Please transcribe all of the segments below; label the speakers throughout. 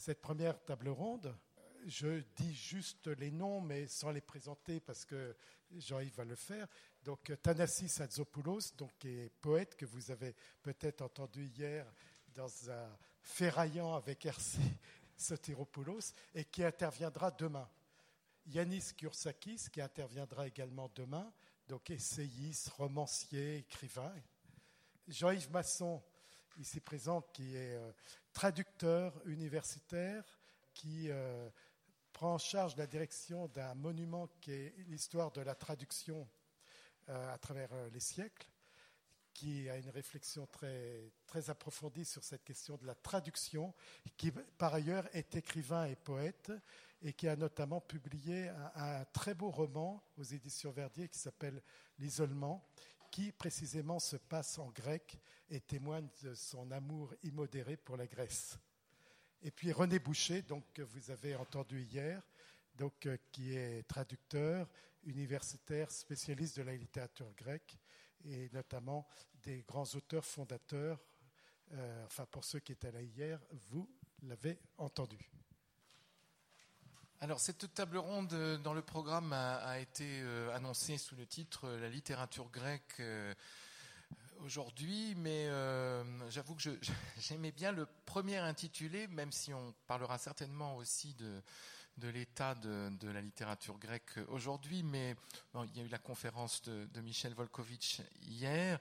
Speaker 1: cette première table ronde. Je dis juste les noms, mais sans les présenter parce que Jean-Yves va le faire. Donc, Thanassis Atzopoulos, donc, qui est poète, que vous avez peut-être entendu hier dans un ferraillant avec RC Sotiropoulos, et qui interviendra demain. Yanis Kursakis, qui interviendra également demain, donc essayiste, romancier, écrivain. Jean-Yves Masson, ici présent, qui est traducteur universitaire, qui prend en charge la direction d'un monument qui est l'histoire de la traduction à travers les siècles, qui a une réflexion très, très approfondie sur cette question de la traduction, qui par ailleurs est écrivain et poète, et qui a notamment publié un très beau roman aux éditions Verdier qui s'appelle « L'isolement », qui précisément se passe en grec et témoigne de son amour immodéré pour la Grèce. Et puis René Boucher, donc, que vous avez entendu hier, donc, qui est traducteur, universitaire, spécialiste de la littérature grecque et notamment des grands auteurs fondateurs. Pour ceux qui étaient là hier, vous l'avez entendu.
Speaker 2: Alors, cette table ronde dans le programme a été annoncée sous le titre « La littérature grecque » aujourd'hui, mais j'avoue que j'aimais bien le premier intitulé, même si on parlera certainement aussi de l'état de la littérature grecque aujourd'hui, mais bon, il y a eu la conférence de Michel Volkovitch hier.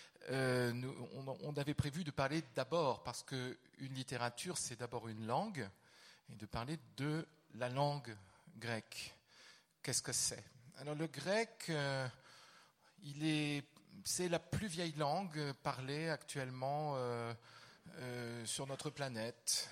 Speaker 2: On avait prévu de parler d'abord, parce qu'une littérature, c'est d'abord une langue, et de parler de la langue grecque. Qu'est-ce que c'est ? Alors le grec, c'est la plus vieille langue parlée actuellement sur notre planète.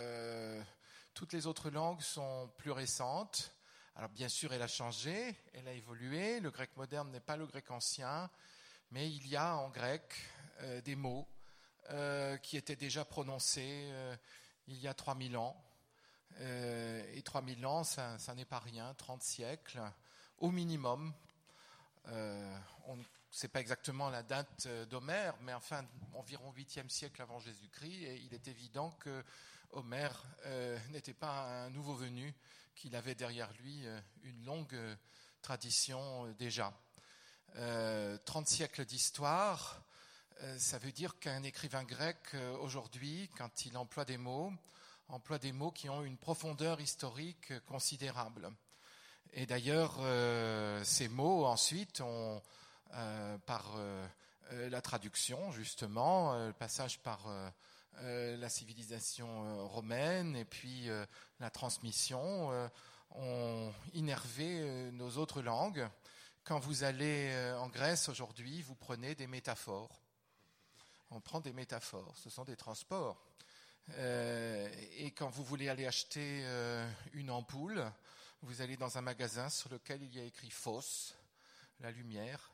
Speaker 2: Toutes les autres langues sont plus récentes. Alors bien sûr, elle a changé, elle a évolué. Le grec moderne n'est pas le grec ancien, mais il y a en grec des mots qui étaient déjà prononcés il y a 3000 ans. Et 3000 ans, ça n'est pas rien, 30 siècles au minimum. On ne sait pas exactement la date d'Homère, mais enfin environ 8e siècle avant Jésus-Christ, et il est évident que Homère n'était pas un nouveau venu, qu'il avait derrière lui une longue tradition déjà. 30 siècles d'histoire, ça veut dire qu'un écrivain grec aujourd'hui, quand il emploie des mots qui ont une profondeur historique considérable. Et d'ailleurs, ces mots ensuite ont, par la traduction justement, le passage par la civilisation romaine et puis la transmission, ont innervé nos autres langues. Quand vous allez en Grèce aujourd'hui, vous prenez des métaphores. On prend des métaphores, ce sont des transports. Et quand vous voulez aller acheter une ampoule, vous allez dans un magasin sur lequel il y a écrit phos, la lumière.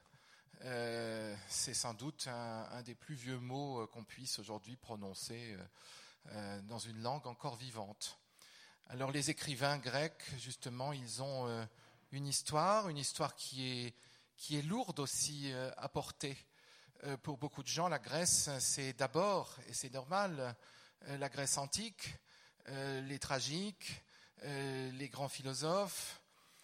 Speaker 2: C'est sans doute un des plus vieux mots qu'on puisse aujourd'hui prononcer dans une langue encore vivante. Alors les écrivains grecs, justement, ils ont une histoire qui est lourde aussi à porter. Pour beaucoup de gens, la Grèce, c'est d'abord, et c'est normal, la Grèce antique, les tragiques, les grands philosophes,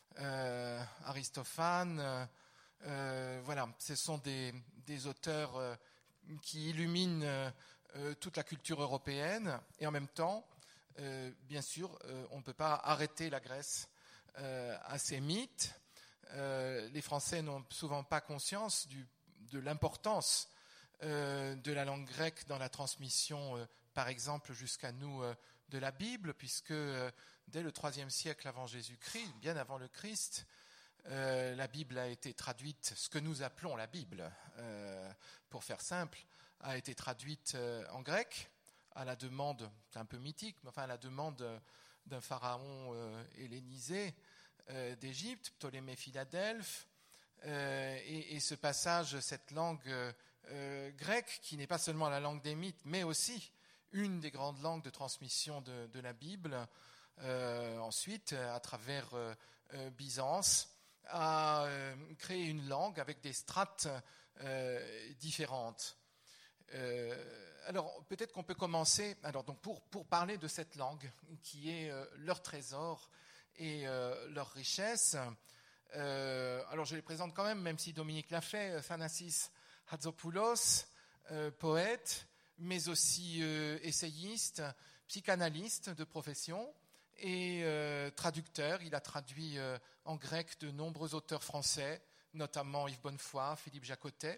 Speaker 2: Aristophane, voilà, ce sont des auteurs qui illuminent toute la culture européenne, et en même temps, bien sûr, on ne peut pas arrêter la Grèce à ses mythes. Les Français n'ont souvent pas conscience de l'importance de la langue grecque dans la transmission, par exemple, jusqu'à nous de la Bible, puisque dès le IIIe siècle avant Jésus-Christ, bien avant le Christ, la Bible a été traduite, ce que nous appelons la Bible, pour faire simple, a été traduite en grec, à la demande, c'est un peu mythique, mais enfin à la demande d'un pharaon hellénisé d'Égypte, Ptolémée Philadelphe, et ce passage, cette langue grecque, qui n'est pas seulement la langue des mythes, mais aussi une des grandes langues de transmission de la Bible, ensuite, à travers Byzance, a créé une langue avec des strates différentes. Alors, peut-être qu'on peut commencer donc pour parler de cette langue qui est leur trésor et leur richesse. Alors, je les présente quand même si Dominique l'a fait. Thanassis Hatzopoulos, poète, mais aussi essayiste, psychanalyste de profession et traducteur. Il a traduit en grec de nombreux auteurs français, notamment Yves Bonnefoy, Philippe Jacotet.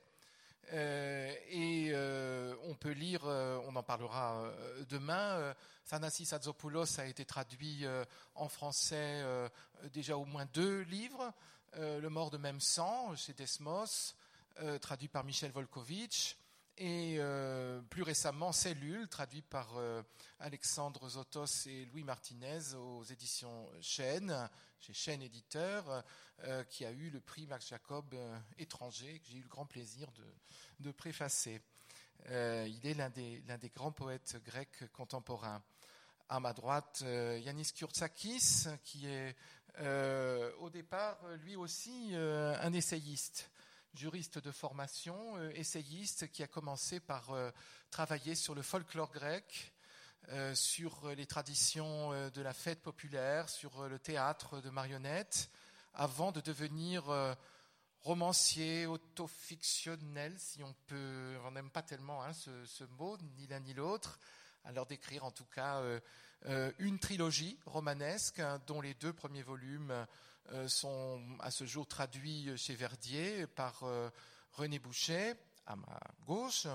Speaker 2: On peut lire, on en parlera demain, Thanassis Hatzopoulos a été traduit en français déjà au moins 2 livres, Le mort de même sang chez Desmos, traduit par Michel Volkovitch, et plus récemment Cellule, traduit par Alexandre Zotos et Louis Martinez aux éditions Chêne, chez Chêne Éditeur, qui a eu le prix Max Jacob étranger, que j'ai eu le grand plaisir de préfacer. Il est l'un des grands poètes grecs contemporains. À ma droite, Yannis Kurtsakis, qui est au départ lui aussi un essayiste, juriste de formation, essayiste, qui a commencé par travailler sur le folklore grec, sur les traditions de la fête populaire, sur le théâtre de marionnettes, avant de devenir romancier, autofictionnel, si on peut, on n'aime pas tellement ce mot, ni l'un ni l'autre, alors d'écrire en tout cas une trilogie romanesque, dont les 2 premiers volumes sont à ce jour traduits chez Verdier par René Boucher, à ma gauche.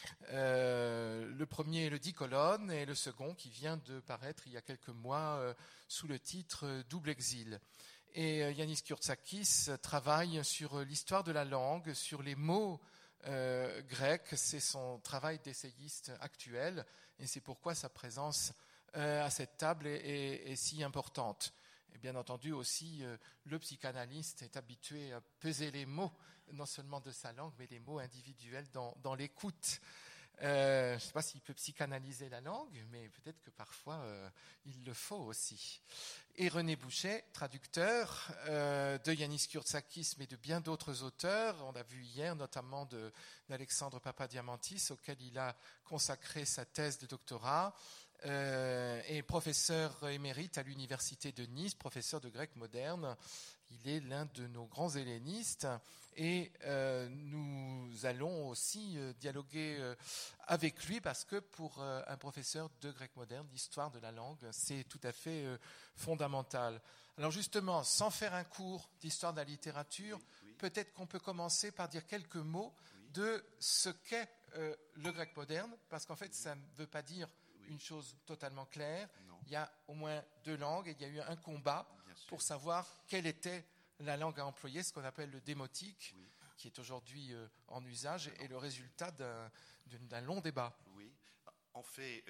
Speaker 2: Le premier est le 10 colonnes et le second qui vient de paraître il y a quelques mois sous le titre Double exil. Et Yannis Kurtsakis travaille sur l'histoire de la langue, sur les mots grecs. C'est son travail d'essayiste actuel et c'est pourquoi sa présence à cette table est si importante. Et bien entendu aussi, le psychanalyste est habitué à peser les mots, non seulement de sa langue, mais les mots individuels dans l'écoute. Je ne sais pas s'il peut psychanalyser la langue, mais peut-être que parfois il le faut aussi. Et René Boucher, traducteur de Yannis Kurtsakis, mais de bien d'autres auteurs. On a vu hier notamment d'Alexandre Papadiamantis, auquel il a consacré sa thèse de doctorat. Et professeur émérite à l'université de Nice, professeur de grec moderne. Il est l'un de nos grands hellénistes et nous allons aussi dialoguer avec lui parce que pour un professeur de grec moderne, l'histoire de la langue, c'est tout à fait fondamental. Alors justement, sans faire un cours d'histoire de la littérature, oui. Peut-être qu'on peut commencer par dire quelques mots de ce qu'est le grec moderne, parce qu'en fait, ça ne veut pas dire une chose totalement claire. Non. Il y a au moins 2 langues et il y a eu un combat pour savoir quelle était la langue à employer, ce qu'on appelle le démotique, qui est aujourd'hui en usage et le résultat d'un long débat.
Speaker 3: Oui, en fait,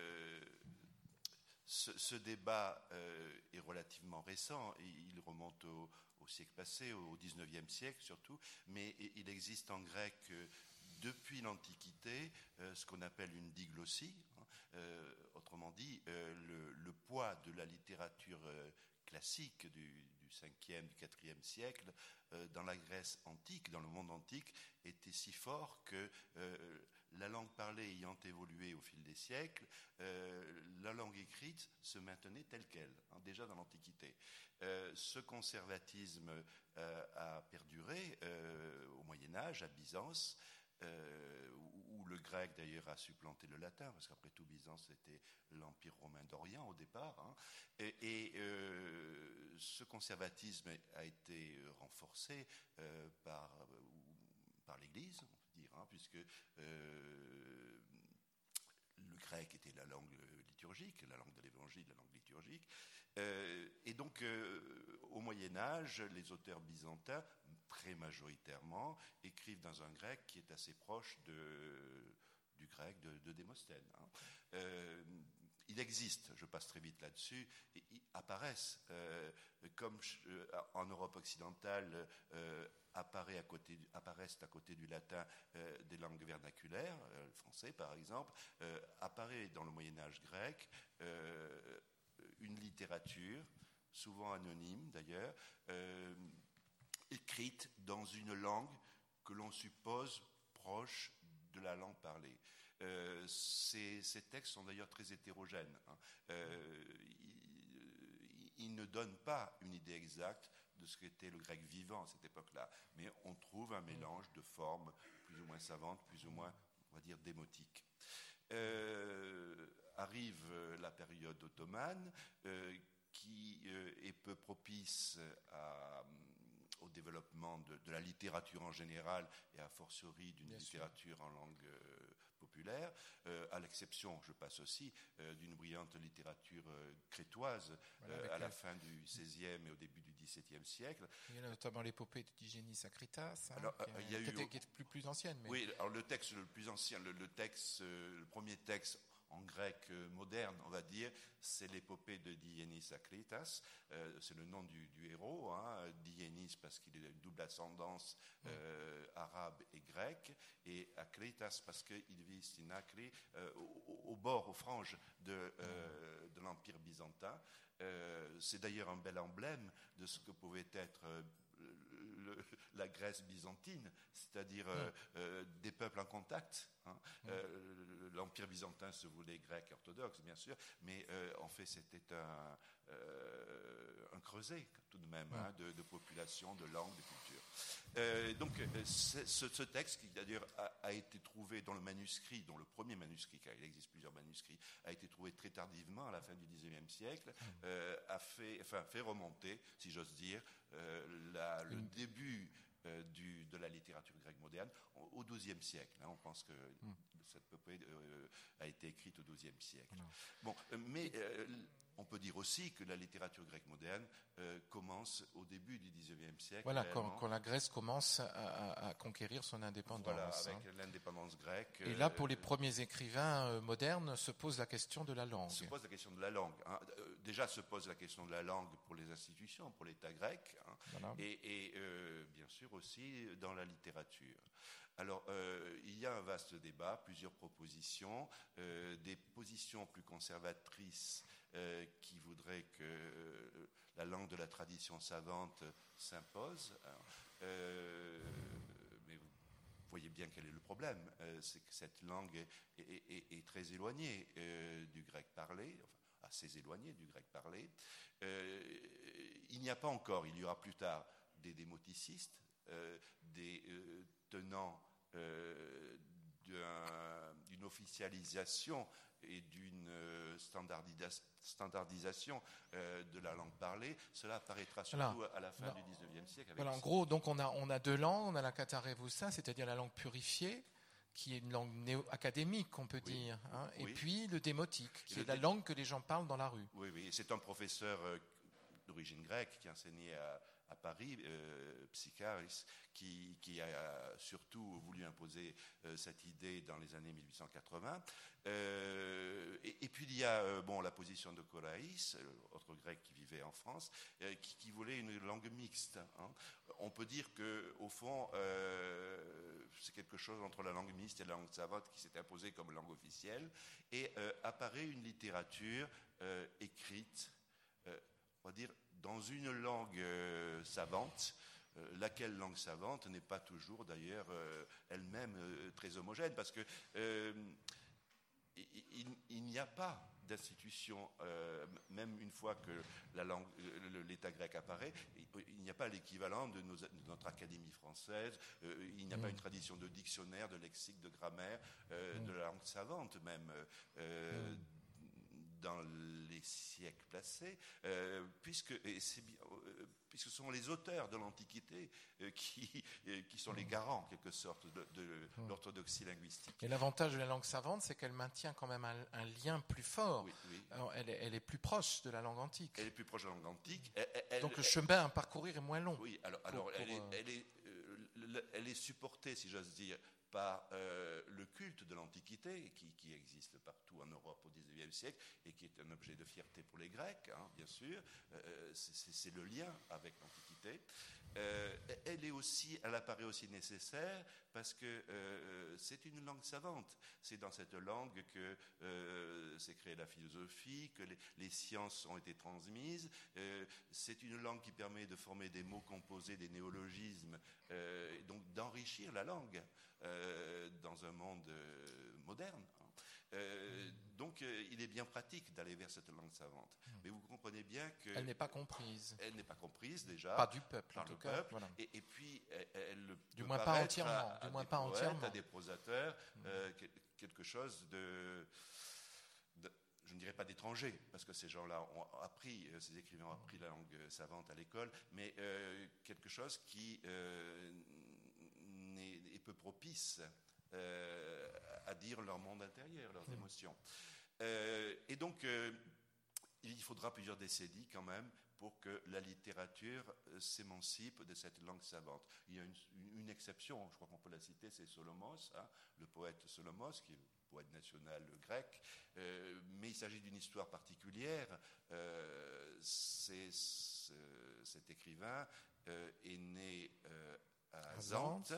Speaker 3: ce débat est relativement récent. Il remonte au siècle passé, au XIXe siècle surtout, mais il existe en grec depuis l'Antiquité ce qu'on appelle une diglossie. Autrement dit, le poids de la littérature classique du 5e, du 4e siècle dans la Grèce antique, dans le monde antique, était si fort que la langue parlée ayant évolué au fil des siècles, la langue écrite se maintenait telle qu'elle, déjà dans l'Antiquité. Ce conservatisme a perduré au Moyen-Âge, à Byzance, où le grec d'ailleurs a supplanté le latin, parce qu'après tout Byzance c'était l'Empire romain d'Orient au départ, et ce conservatisme a été renforcé par l'Église, on peut dire, puisque le grec était la langue liturgique, la langue de l'Évangile, la langue liturgique, et donc au Moyen-Âge, les auteurs byzantins, très majoritairement, écrivent dans un grec qui est assez proche du grec de Démosthène. Il existe, je passe très vite là-dessus, apparaissent, comme en Europe occidentale, apparaissent à côté du latin des langues vernaculaires, le français par exemple, apparaît dans le Moyen-Âge grec une littérature, souvent anonyme d'ailleurs, écrite dans une langue que l'on suppose proche de la langue parlée. Ces textes sont d'ailleurs très hétérogènes. Ils ne donnent pas une idée exacte de ce qu'était le grec vivant à cette époque-là, mais on trouve un mélange de formes plus ou moins savantes, plus ou moins, on va dire, démotiques. Arrive la période ottomane qui est peu propice au développement de la littérature en général et a fortiori d'une littérature en langue populaire, à l'exception, je passe aussi, d'une brillante littérature crétoise à la fin du XVIe et au début du XVIIe siècle.
Speaker 2: Il y a notamment l'épopée d'Hygiénis Acritas,
Speaker 3: qui
Speaker 2: est plus ancienne. Mais...
Speaker 3: Oui, alors le texte le plus ancien, le premier texte en grec moderne, on va dire, c'est l'épopée de Hygiénis Acritas. C'est le nom du héros, Hygiénis parce qu'il a une double ascendance arabe et grecque, et Acritas parce qu'il vit in Acri, au bord, aux franges de l'Empire byzantin. C'est d'ailleurs un bel emblème de ce que pouvait être la Grèce byzantine, c'est-à-dire des peuples en contact. L'Empire byzantin se voulait grec orthodoxe, bien sûr, mais en fait c'était un creuset tout de même de population, de langue, de culture. Donc ce texte, qui d'ailleurs a été trouvé dans le manuscrit, dans le premier manuscrit, car il existe plusieurs manuscrits, a été trouvé très tardivement, à la fin du XIXe siècle, a fait remonter, si j'ose dire, le début de la littérature grecque moderne au XIIe siècle. On pense que cette épopée a été écrite au XIIe siècle. Bon, mais on peut dire aussi que la littérature grecque moderne commence au début du XIXe siècle.
Speaker 2: Voilà, quand la Grèce commence à conquérir son indépendance.
Speaker 3: Voilà, avec l'indépendance grecque.
Speaker 2: Et là, pour les premiers écrivains modernes, se pose la question de la langue.
Speaker 3: Se pose la question de la langue. Déjà se pose la question de la langue pour les institutions, pour l'État grec, voilà. Et bien sûr aussi dans la littérature. Alors, il y a un vaste débat, plusieurs propositions, des positions plus conservatrices qui voudraient que la langue de la tradition savante s'impose. Mais vous voyez bien quel est le problème. C'est que cette langue est très éloignée du grec parlé, enfin, assez éloignée du grec parlé. Il n'y a pas encore, il y aura plus tard des démoticistes, des tenants d'une officialisation et d'une standardisation de la langue parlée. Cela apparaîtra surtout à la fin du XIXe siècle.
Speaker 2: Voilà, en gros, donc on a deux langues. On a la Katharevusa, c'est-à-dire la langue purifiée, qui est une langue académique, on peut dire, et puis le démotique, qui est la langue que les gens parlent dans la rue.
Speaker 3: Oui, c'est un professeur d'origine grecque qui enseignait à Paris, Psycharis, qui a surtout voulu imposer cette idée dans les années 1880. Et puis il y a la position de Koraïs, autre grec qui vivait en France, qui voulait une langue mixte. On peut dire qu'au fond, c'est quelque chose entre la langue mixte et la langue savante qui s'est imposée comme langue officielle, et apparaît une littérature écrite, on va dire, dans une langue savante, laquelle langue savante n'est pas toujours d'ailleurs elle-même très homogène, parce que il n'y a pas d'institution, même une fois que l'État grec apparaît, il n'y a pas l'équivalent de notre Académie française, il n'y a pas une tradition de dictionnaire, de lexique, de grammaire, de la langue savante même, dans les siècles passés, puisque ce sont les auteurs de l'Antiquité qui sont les garants, en quelque sorte, de l'orthodoxie linguistique.
Speaker 2: Et l'avantage de la langue savante, c'est qu'elle maintient quand même un lien plus fort.
Speaker 3: Oui.
Speaker 2: Alors, elle est plus proche de la langue antique.
Speaker 3: Elle est plus proche de la langue antique.
Speaker 2: Donc le chemin à parcourir est moins long.
Speaker 3: Oui, alors elle est supportée, si j'ose dire, par le culte de l'Antiquité qui existe partout en Europe au XIXe siècle et qui est un objet de fierté pour les grecque, hein, bien sûr, c'est le lien avec l'Antiquité. Elle apparaît aussi nécessaire parce que c'est une langue savante. C'est dans cette langue que s'est créée la philosophie, que les sciences ont été transmises. C'est une langue qui permet de former des mots composés, des néologismes, donc d'enrichir la langue dans un monde moderne. Donc il est bien pratique d'aller vers cette langue savante. Mais vous comprenez bien qu'elle
Speaker 2: n'est pas comprise.
Speaker 3: Elle n'est pas comprise déjà.
Speaker 2: Pas du peuple,
Speaker 3: par
Speaker 2: en
Speaker 3: le
Speaker 2: tout cas.
Speaker 3: peuple.
Speaker 2: Voilà.
Speaker 3: Et puis elle
Speaker 2: du
Speaker 3: peut
Speaker 2: moins pas
Speaker 3: paraître
Speaker 2: entièrement. Du moins pas entièrement.
Speaker 3: À des prosateurs, quelque chose de je ne dirais pas d'étrangers, parce que ces gens-là ont appris, ces écrivains ont appris la langue savante à l'école, mais quelque chose qui est peu propice à dire leur monde intérieur, leurs émotions. Et donc, il faudra plusieurs décennies quand même pour que la littérature s'émancipe de cette langue savante. Il y a une exception, je crois qu'on peut la citer, c'est Solomos, hein, le poète Solomos, qui est le poète national grec, mais il s'agit d'une histoire particulière. Cet écrivain est né à Zante,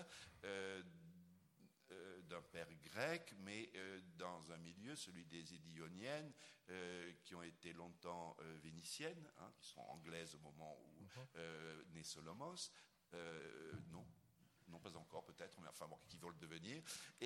Speaker 3: d'un père grec, mais dans un milieu, celui des Idioniennes, qui ont été longtemps vénitiennes, hein, qui sont anglaises au moment où naît Solomos. Non pas encore peut-être, mais enfin bon, qui vont le devenir.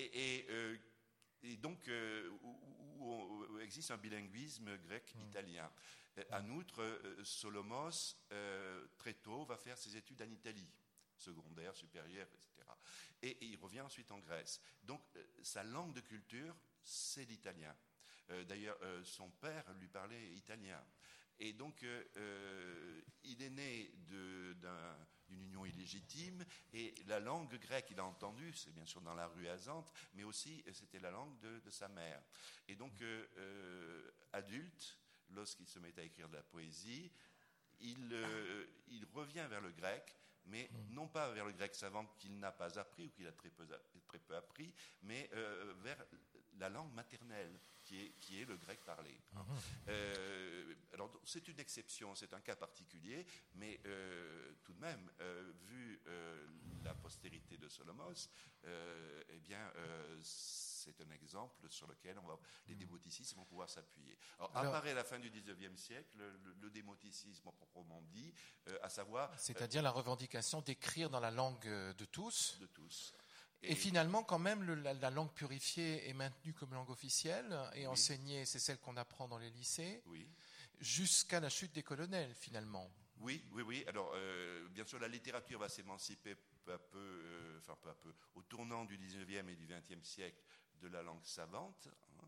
Speaker 3: Et donc, où existe un bilinguisme grec-italien. En outre, Solomos, très tôt, va faire ses études en Italie, secondaire, supérieure, etc. Et il revient ensuite en Grèce. Donc, sa langue de culture, c'est l'italien. D'ailleurs, son père lui parlait italien. Et donc, il est né d'une union illégitime, et la langue grecque, il a entendu, c'est bien sûr dans la rue à Zante, mais aussi c'était la langue de sa mère. Et donc, adulte, lorsqu'il se met à écrire de la poésie, il revient vers le grec, mais non pas vers le grec savant qu'il n'a pas appris ou qu'il a très peu appris, mais vers la langue maternelle, qui est le grec parlé. Alors c'est une exception, c'est un cas particulier, mais tout de même, vu la postérité de Solomos, eh bien, c'est un exemple sur lequel les démoticismes vont pouvoir s'appuyer. Alors apparaît à la fin du XIXe siècle le démoticisme proprement dit, à savoir...
Speaker 2: C'est-à-dire la revendication d'écrire dans la langue de tous.
Speaker 3: De tous.
Speaker 2: Et finalement, quand même, la langue purifiée est maintenue comme langue officielle et enseignée, c'est celle qu'on apprend dans les lycées, jusqu'à la chute des colonels, finalement.
Speaker 3: Oui. Alors, bien sûr, la littérature va s'émanciper peu à peu, au tournant du 19e et du 20e siècle, de la langue savante,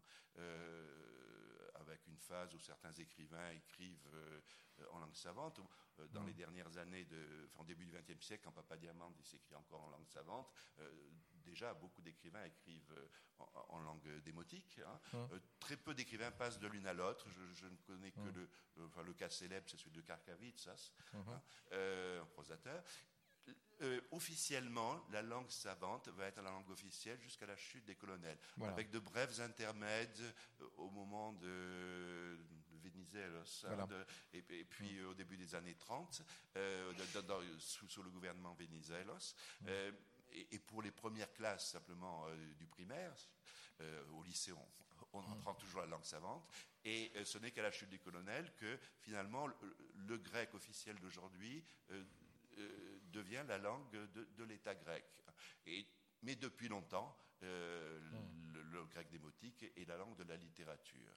Speaker 3: avec une phase où certains écrivains écrivent en langue savante. Dans les dernières années, au début du XXe siècle, quand Papadiamande s'écrit encore en langue savante, déjà beaucoup d'écrivains écrivent en langue démotique. Très peu d'écrivains passent de l'une à l'autre. Je ne connais que le cas célèbre, c'est celui de Karkavitsas, un prosateur. Officiellement, la langue savante va être la langue officielle jusqu'à la chute des colonels, avec de brefs intermèdes au moment de Venizelos, et puis au début des années 30, sous le gouvernement Venizelos, et pour les premières classes simplement du primaire, au lycée on apprend toujours la langue savante, et ce n'est qu'à la chute des colonels que finalement le grec officiel d'aujourd'hui devient la langue de l'État grec. Mais depuis longtemps, le grec démotique est la langue de la littérature.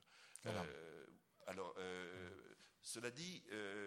Speaker 3: Cela dit,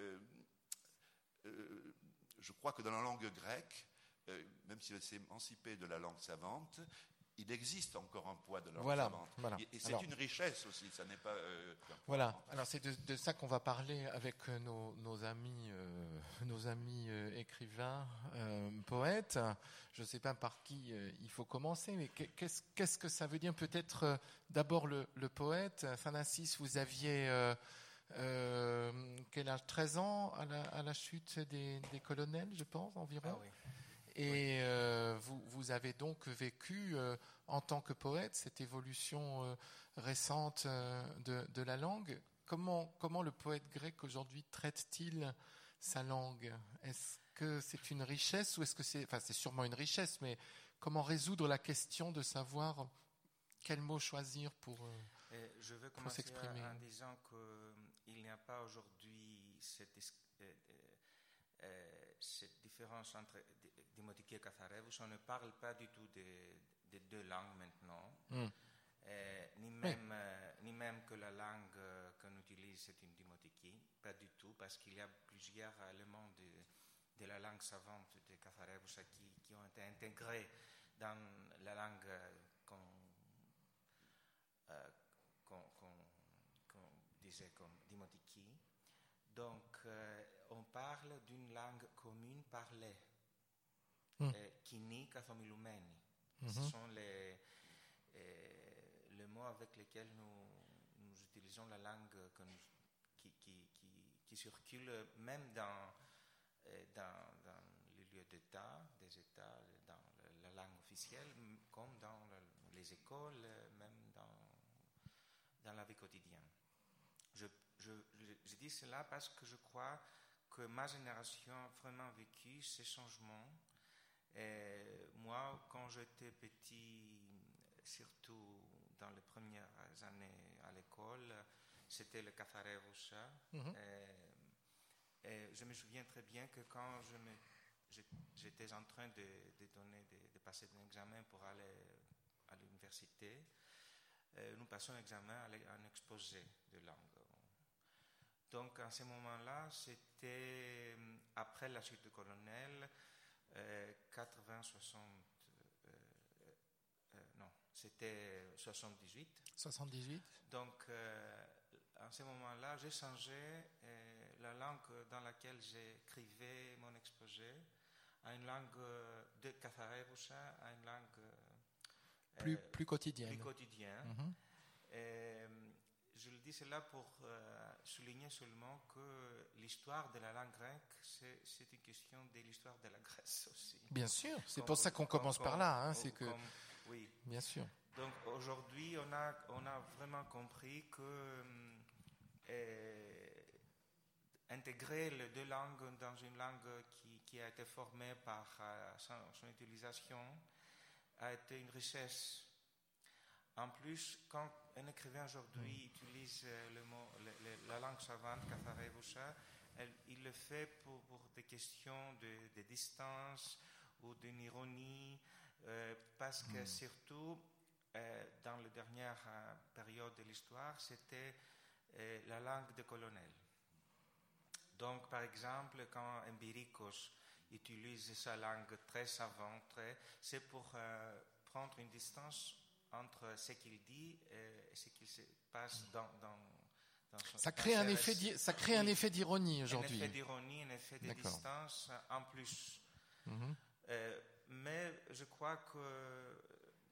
Speaker 3: je crois que dans la langue grecque, même si elle s'est émancipée de la langue savante, il existe encore un poids de la langue savante. Et c'est une richesse aussi, ça n'est pas...
Speaker 2: Alors c'est de ça qu'on va parler avec nos amis écrivains, poètes. Je ne sais pas par qui il faut commencer, mais qu'est-ce que ça veut dire? Peut-être d'abord le poète. Thanassis, vous aviez... quel âge? 13 ans à la chute des colonels, je pense, environ.
Speaker 4: Ah oui.
Speaker 2: Et vous avez donc vécu, en tant que poète, cette évolution récente de la langue. comment le poète grec aujourd'hui traite-t-il sa langue? Est-ce que c'est une richesse ou est-ce que c'est sûrement une richesse, mais comment résoudre la question de savoir quel mot choisir pour
Speaker 4: je veux commencer
Speaker 2: s'exprimer
Speaker 4: en disant qu'il n'y a pas aujourd'hui cette différence entre Dimotiki et Katharevousa. On ne parle pas du tout des deux langues maintenant. Ni même que la langue qu'on utilise c'est une Dimotiki, pas du tout, parce qu'il y a plusieurs éléments de la langue savante de Katharevousa qui ont été intégrés dans la langue qu'on disait comme Dimotiki. Donc, on parle d'une langue commune parlée, Kini Kathomiloumeni. Ce sont les mots avec lesquels nous utilisons la langue qui circule même dans les lieux d'État, des États, dans la langue officielle, comme dans les écoles, même dans la vie quotidienne. Je dis cela parce que je crois que ma génération a vraiment vécu ces changements. Et moi, quand j'étais petit, surtout dans les premières années à l'école, c'était le Katharevousa. Et je me souviens très bien que quand j'étais en train de passer un examen pour aller à l'université, nous passons un examen à un exposé de langue. Donc, à ce moment-là, c'était après la chute du colonel, c'était 78.
Speaker 2: 78.
Speaker 4: Donc, à ce moment-là, j'ai changé la langue dans laquelle j'écrivais mon exposé à une langue de Katharevousa, à une langue
Speaker 2: plus quotidienne.
Speaker 4: Et je le dis cela pour souligner seulement que l'histoire de la langue grecque, c'est une question de l'histoire de la Grèce aussi.
Speaker 2: Bien sûr, c'est pour ça qu'on commence par là.
Speaker 4: Oui.
Speaker 2: Bien sûr.
Speaker 4: Donc aujourd'hui, on a vraiment compris que intégrer les deux langues dans une langue qui a été formée par son utilisation a été une richesse. En plus, quand un écrivain aujourd'hui utilise la langue savante Katharevousa, il le fait pour des questions de distance ou d'une ironie, parce que surtout, dans la dernière période de l'histoire, c'était la langue des colonels. Donc, par exemple, quand Embirikos utilise sa langue très savante, c'est pour prendre une distance entre ce qu'il dit et ce qui se passe dans son...
Speaker 2: Ça crée un effet d'ironie aujourd'hui.
Speaker 4: Un effet d'ironie, un effet de distance en plus. Mais je crois que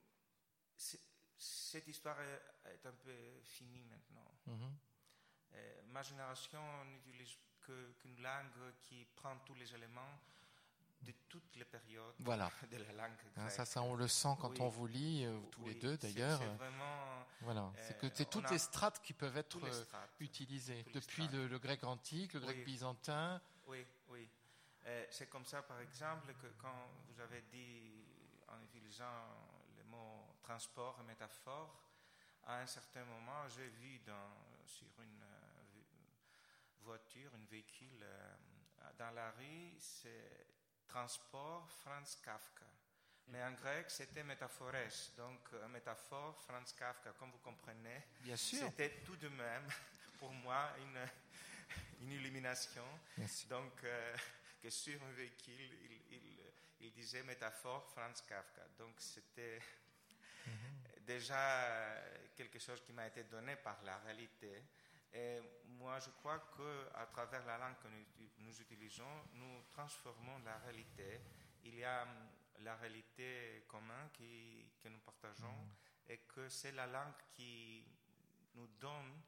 Speaker 4: cette histoire est un peu finie maintenant. Ma génération n'utilise qu'une langue qui prend tous les éléments de toutes les périodes de la langue grecque.
Speaker 2: Ça on le sent quand on vous lit, tous les deux d'ailleurs.
Speaker 4: C'est vraiment...
Speaker 2: Voilà, c'est toutes les strates qui peuvent être utilisées, depuis le grec antique, le grec byzantin.
Speaker 4: Oui. C'est comme ça, par exemple, que quand vous avez dit, en utilisant le mot transport et métaphore, à un certain moment, j'ai vu sur une voiture, un véhicule dans la rue, c'est transport Franz Kafka. Mais en grec, c'était métaphorès. Donc, métaphore Franz Kafka, comme vous comprenez.
Speaker 2: Bien sûr.
Speaker 4: C'était tout de même, pour moi, une illumination. Donc, que sur un véhicule, il disait métaphore Franz Kafka. Donc, c'était déjà quelque chose qui m'a été donné par la réalité. Et moi, je crois qu'à travers la langue que nous utilisons, nous transformons la réalité. Il y a la réalité commune que nous partageons et que c'est la langue qui nous donne,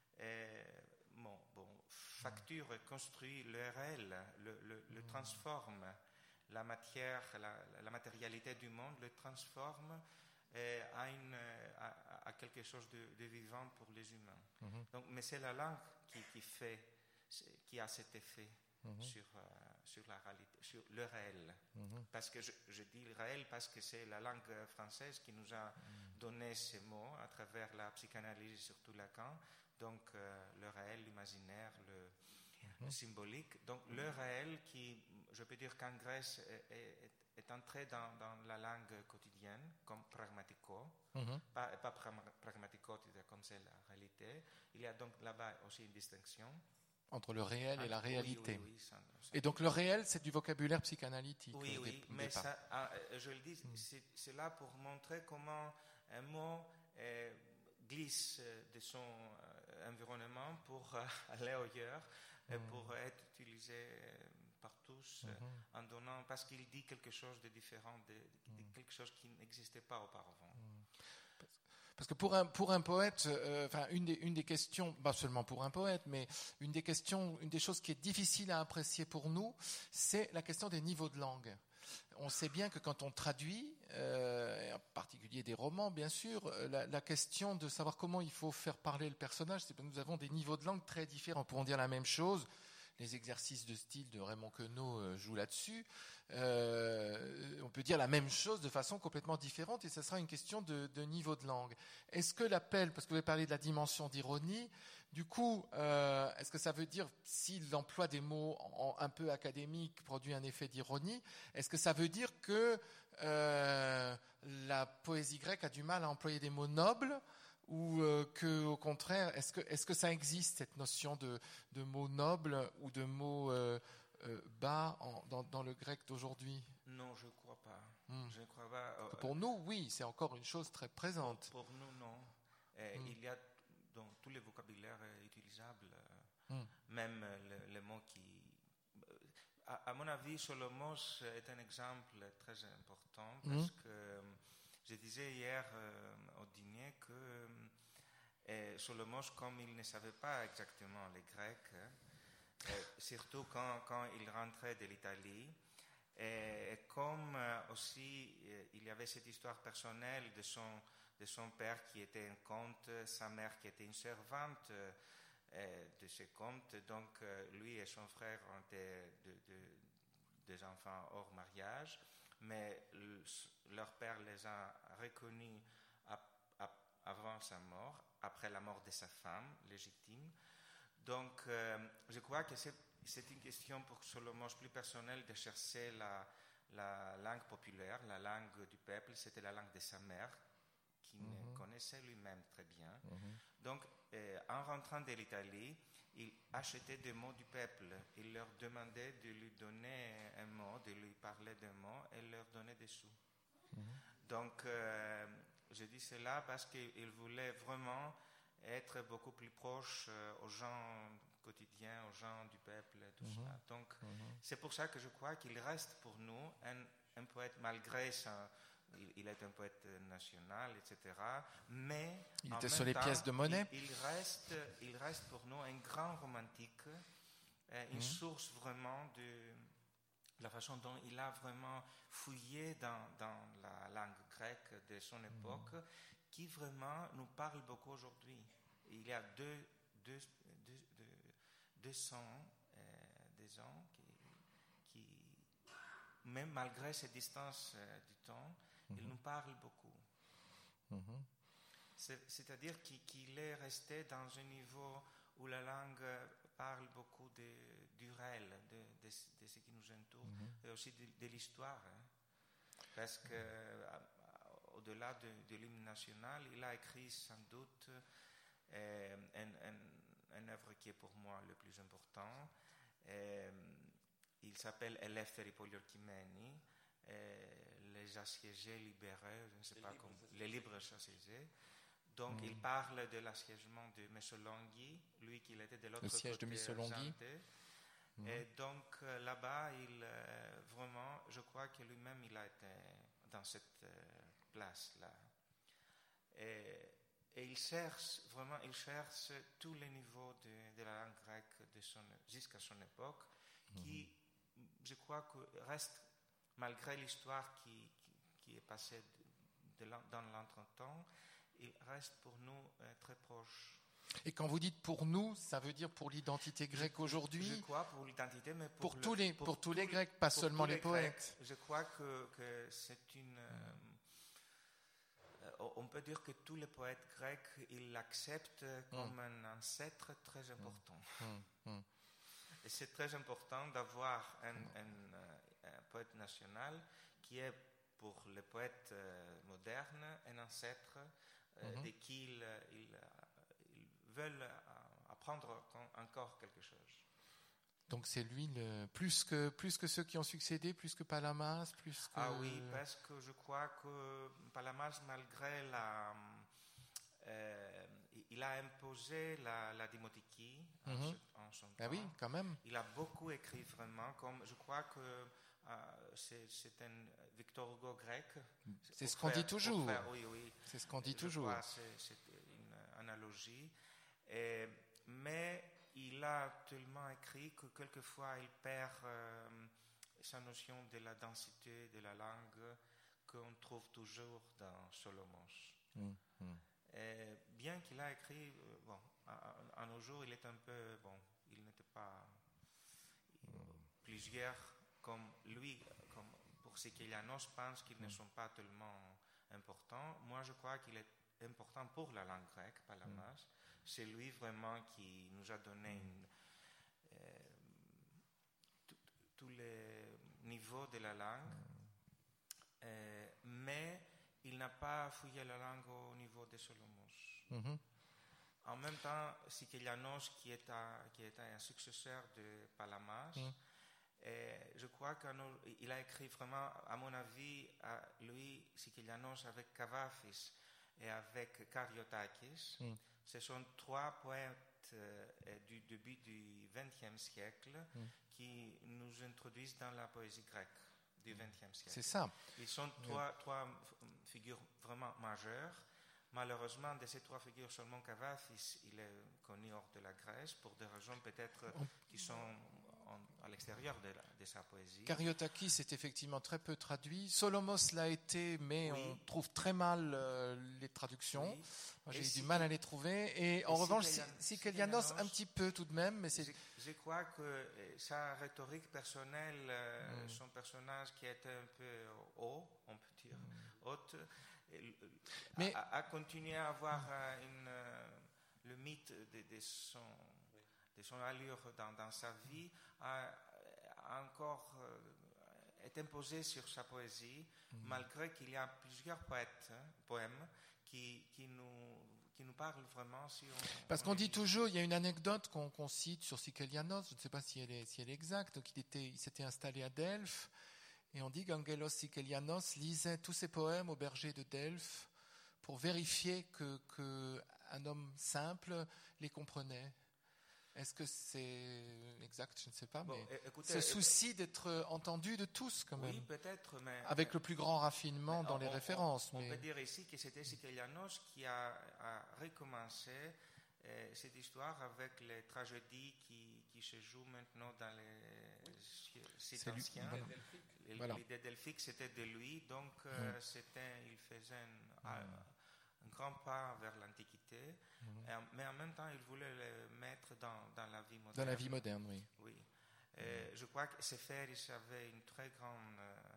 Speaker 4: facture et construit le réel, le transforme. La matière, la matérialité du monde le transforme a quelque chose de vivant pour les humains. Donc, mais c'est la langue qui a cet effet sur la réalité, sur le réel. Parce que je dis le réel parce que c'est la langue française qui nous a donné ces mots à travers la psychanalyse, surtout Lacan. Donc, le réel, l'imaginaire, le symbolique. Donc, le réel qui, je peux dire qu'en Grèce, est entré dans la langue quotidienne comme pragmatico, pas pragmatico comme c'est la réalité. Il y a donc là-bas aussi une distinction
Speaker 2: entre le réel et la réalité.
Speaker 4: Oui,
Speaker 2: et donc le réel, c'est du vocabulaire psychanalytique.
Speaker 4: Oui, mais ça, je le dis, c'est là pour montrer comment un mot glisse de son environnement pour aller ailleurs, pour être utilisé par tous, en donnant, parce qu'il dit quelque chose de différent, de quelque chose qui n'existait pas auparavant.
Speaker 2: Parce que pour un poète, une des questions, pas seulement pour un poète, mais une des choses qui est difficile à apprécier pour nous, c'est la question des niveaux de langue. On sait bien que quand on traduit, en particulier des romans, bien sûr, la question de savoir comment il faut faire parler le personnage, c'est que nous avons des niveaux de langue très différents. Pourrons dire la même chose. Les exercices de style de Raymond Queneau jouent là-dessus. On peut dire la même chose de façon complètement différente et ça sera une question de niveau de langue. Est-ce que l'appel, parce que vous avez parlé de la dimension d'ironie, du coup, est-ce que ça veut dire, s'il emploie des mots un peu académiques, produit un effet d'ironie, est-ce que ça veut dire que la poésie grecque a du mal à employer des mots nobles ou que, au contraire, est-ce que ça existe, cette notion de mots nobles ou de mots bas dans le grec d'aujourd'hui?
Speaker 4: Non, je ne crois pas. Je ne crois pas.
Speaker 2: Pour nous, oui, c'est encore une chose très présente.
Speaker 4: Pour nous, non. Il y a dans tous les vocabulaires utilisables, même les mots qui... À mon avis, Solomos est un exemple très important parce que je disais hier au dîner que Solomos, comme il ne savait pas exactement les Grecs, surtout quand il rentrait de l'Italie, et comme aussi il y avait cette histoire personnelle de son père qui était un comte, sa mère qui était une servante de ce comte, donc lui et son frère ont été des enfants hors mariage, mais leur père les a reconnus avant sa mort, après la mort de sa femme légitime. Donc, je crois que c'est une question pour Solomos plus personnelle de chercher la langue populaire, la langue du peuple. C'était la langue de sa mère, qu'il connaissait lui-même très bien. Donc, en rentrant de l'Italie, il achetait des mots du peuple. Il leur demandait de lui donner un mot, de lui parler d'un mot et leur donner des sous. Donc, je dis cela parce qu'il voulait vraiment être beaucoup plus proche aux gens quotidiens, aux gens du peuple, tout ça. Donc, c'est pour ça que je crois qu'il reste pour nous un poète, malgré ça. Il est un poète national, etc. Mais
Speaker 2: il était sur les pièces de monnaie.
Speaker 4: Il reste pour nous un grand romantique, une source vraiment de la façon dont il a vraiment fouillé dans la langue grecque de son époque, qui vraiment nous parle beaucoup aujourd'hui. Il y a 200 des ans qui, même malgré ces distances du temps, il nous parle beaucoup. C'est-à-dire qu'il est resté dans un niveau où la langue parle beaucoup du réel, de ce qui nous entoure, et aussi de l'histoire. Parce qu'au-delà de l'hymne national, il a écrit sans doute une œuvre qui est pour moi le plus important. Il s'appelle Eleftheri Poliorkimeni, les assiégés libérés, je ne sais pas comment, les libres assiégés. Donc il parle de l'assiégement de Messolonghi, lui qui était de l'autre côté.
Speaker 2: Le siège de Missolonghi.
Speaker 4: Et donc là-bas, vraiment, je crois que lui-même il a été dans cette place-là. Et il cherche tous les niveaux de la langue grecque jusqu'à son époque, qui, je crois, que reste, malgré l'histoire qui est passée dans l'entretemps, il reste pour nous très proche.
Speaker 2: Et quand vous dites pour nous, ça veut dire pour l'identité grecque aujourd'hui?
Speaker 4: Je crois pour l'identité, mais
Speaker 2: pour tous les Grecs, pas seulement les poètes.
Speaker 4: Je crois que c'est une... on peut dire que tous les poètes grecs, ils l'acceptent comme un ancêtre très important. Et c'est très important d'avoir un poète national qui est, pour les poètes modernes, un ancêtre de qui ils veulent apprendre encore quelque chose.
Speaker 2: Donc c'est lui plus que ceux qui ont succédé, plus que Palamas, plus que...
Speaker 4: Ah oui, parce que je crois que Palamas, malgré il a imposé la démotiquie en son temps.
Speaker 2: Ah oui, quand même.
Speaker 4: Il a beaucoup écrit vraiment, comme je crois que c'est un Victor Hugo grec.
Speaker 2: C'est ce qu'on dit toujours.
Speaker 4: Oui.
Speaker 2: C'est ce qu'on dit toujours.
Speaker 4: C'est une analogie. Mais il a tellement écrit que quelquefois il perd sa notion de la densité de la langue qu'on trouve toujours dans Solomos. Et bien qu'il a écrit, à nos jours, il est un peu, il n'était pas plusieurs comme lui, comme pour Sikelianos, pensent qu'ils ne sont pas tellement importants. Moi, je crois qu'il est important pour la langue grecque, Palamas. C'est lui vraiment qui nous a donné tous les niveaux de la langue, mais il n'a pas fouillé la langue au niveau de Solomos. En même temps, Sikelianos, qui est un successeur de Palamas, je crois qu'il a écrit vraiment, à mon avis, lui, Sikelianos, avec Kavafis et avec Kariotakis. Ce sont trois poètes du début du XXe siècle qui nous introduisent dans la poésie grecque du XXe siècle.
Speaker 2: C'est ça.
Speaker 4: Ils sont trois figures vraiment majeures. Malheureusement, de ces trois figures, seulement Kavafis, il est connu hors de la Grèce pour des raisons peut-être qui sont à l'extérieur de sa poésie.
Speaker 2: Kariotakis est effectivement très peu traduit. Solomos l'a été, mais on trouve très mal les traductions.
Speaker 4: Oui.
Speaker 2: Moi, j'ai eu du mal à les trouver. Et en revanche, Sikelianos, un petit peu tout de même. Mais
Speaker 4: je crois que sa rhétorique personnelle, son personnage qui était un peu haut, on peut dire, haute, mais a continué à avoir le mythe de son allure dans sa vie, a encore est imposé sur sa poésie, malgré qu'il y a plusieurs poèmes qui nous parlent vraiment.
Speaker 2: Parce qu'on dit toujours, il y a une anecdote qu'on cite sur Sikelianos, je ne sais pas si elle est exacte, il s'était installé à Delphes, et on dit qu'Angelos Sikelianos lisait tous ses poèmes au berger de Delphes pour vérifier qu'un homme simple les comprenait. Est-ce que c'est exact? Je ne sais pas, mais écoutez, ce souci d'être entendu de tous, quand même.
Speaker 4: Oui, peut-être, mais...
Speaker 2: Avec le plus grand raffinement dans les références.
Speaker 4: On peut dire ici que c'était Sikelianos qui a recommencé cette histoire avec les tragédies qui se jouent maintenant dans les sites anciens. L'idée delphique, c'était de lui, donc il faisait un grand pas vers l'Antiquité, mais en même temps, il voulait le mettre dans la vie moderne.
Speaker 2: Dans la vie moderne, oui.
Speaker 4: Oui. Je crois que Séphéris avait une très grande...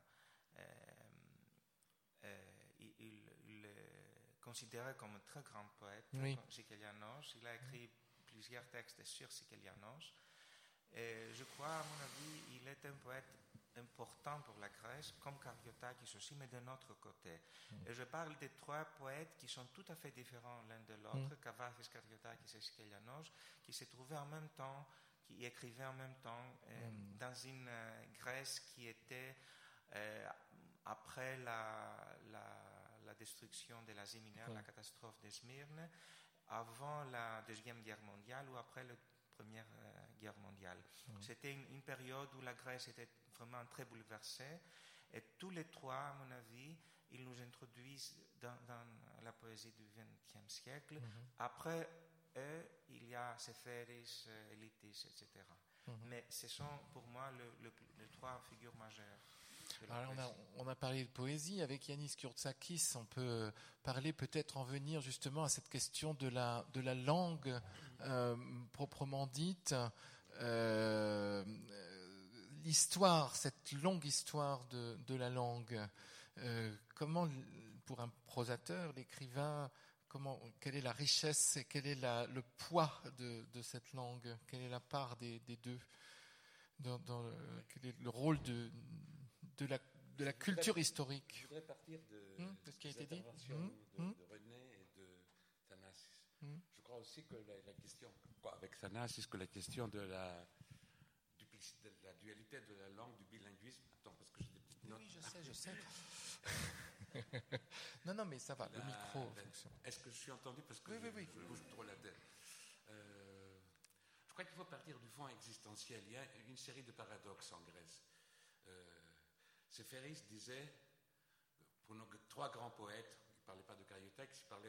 Speaker 4: il est considéré comme un très grand poète, comme Sikelianos. Il a écrit plusieurs textes sur Sikelianos. Et je crois, à mon avis, il est un poète important pour la Grèce, comme Kariotakis aussi, mais d'un autre côté. Et je parle des trois poètes qui sont tout à fait différents l'un de l'autre, Kavafis, Kariotakis et Sikelianos, qui se trouvaient en même temps, qui écrivaient en même temps, dans une Grèce qui était, après la destruction de l'Asie mineure, la catastrophe de Smyrne, avant la Deuxième Guerre mondiale ou après la Première Guerre mondiale. C'était une période où la Grèce était vraiment très bouleversée, et tous les trois, à mon avis, ils nous introduisent dans la poésie du XXe siècle. Après eux, il y a Séphéris, Élytis, etc. Mais ce sont pour moi les trois figures majeures.
Speaker 2: Alors, on a parlé de poésie avec Yanis Kurtsakis. On peut parler peut-être en venir justement à cette question de la langue proprement dite. L'histoire, cette longue histoire de la langue. Comment, pour un prosateur, l'écrivain, quelle est la richesse et quel est le poids de cette langue? Quelle est la part des deux? Quel est le rôle de la culture historique?
Speaker 5: Je voudrais partir de
Speaker 2: ce qui a été dit
Speaker 5: de René et de Thanasis. Je crois aussi que la question, avec Thanasis, que la question de la dualité de la langue, du bilinguisme. Attends, parce que j'ai des petites notes.
Speaker 2: Oui, je sais. Non, mais ça va, le micro fonctionne.
Speaker 5: Est-ce que je suis entendu? Parce que
Speaker 2: oui.
Speaker 5: je bouge trop la tête. Je crois qu'il faut partir du fond existentiel. Il y a une série de paradoxes en Grèce. Séphéris disait, pour nos trois grands poètes, il ne parlait pas de Caryotèque, il parlait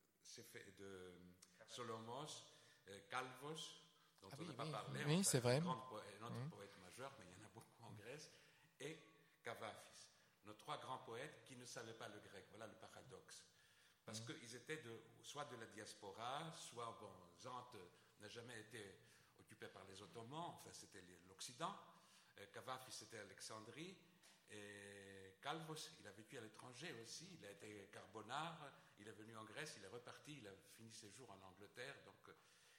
Speaker 5: de Solomos, Calvos, dont on n'a pas parlé.
Speaker 2: Oui, c'est vrai.
Speaker 5: Notre poète majeur, mais il y en a beaucoup en Grèce, et Kavafis, nos trois grands poètes qui ne savaient pas le grec. Voilà le paradoxe. Parce qu'ils étaient soit de la diaspora, soit, Zante n'a jamais été occupé par les Ottomans, enfin c'était l'Occident. Kavafis c'était Alexandrie, et Calvos, il a vécu à l'étranger aussi, il a été carbonare, il est venu en Grèce, il est reparti, il a fini ses jours en Angleterre, donc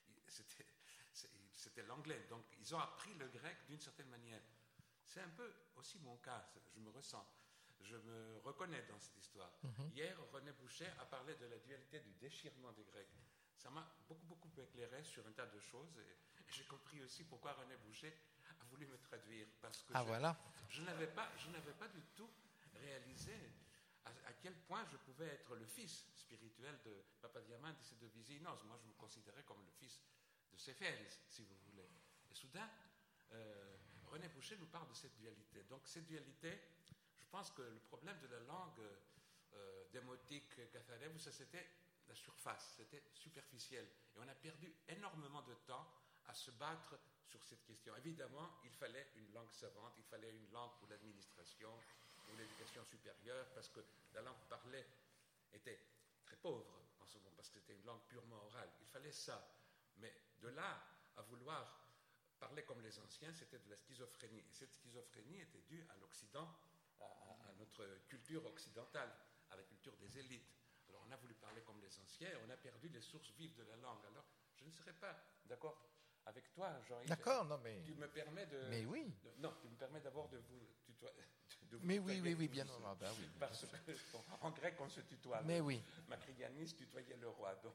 Speaker 5: c'était l'anglais. Donc ils ont appris le grec d'une certaine manière. C'est un peu aussi mon cas, je me ressens. Je me reconnais dans cette histoire. Hier, René Boucher a parlé de la dualité du déchirement des Grecs. Ça m'a beaucoup éclairé sur un tas de choses et j'ai compris aussi pourquoi René Boucher a voulu me traduire. Parce que je n'avais pas du tout réalisé à quel point je pouvais être le fils spirituel de Papadiamandis et de Vyzinos. Moi, je me considérais comme le fils de Séphéris, si vous voulez. Et soudain, René Boucher nous parle de cette dualité. Donc, cette dualité, je pense que le problème de la langue démotique Katharevou, ça c'était la surface, c'était superficiel. Et on a perdu énormément de temps à se battre sur cette question. Évidemment, il fallait une langue savante, il fallait une langue pour l'administration, pour l'éducation supérieure, parce que la langue parlée était très pauvre en ce moment, parce que c'était une langue purement orale. Il fallait ça. Mais de là à vouloir parler comme les anciens, c'était de la schizophrénie. Et cette schizophrénie était due à l'Occident, à notre culture occidentale, à la culture des élites. Alors on a voulu parler comme les anciens et on a perdu les sources vives de la langue. Alors je ne serais pas d'accord avec toi, Jean-Yves.
Speaker 2: D'accord, non mais...
Speaker 5: Tu me permets de...
Speaker 2: Mais oui.
Speaker 5: Non, tu me permets d'abord de vous tutoyer.
Speaker 2: Mais oui, bien. Oui.
Speaker 5: Parce qu'en grec, on se tutoie.
Speaker 2: Mais oui.
Speaker 5: Macrianis tutoyait le roi, donc...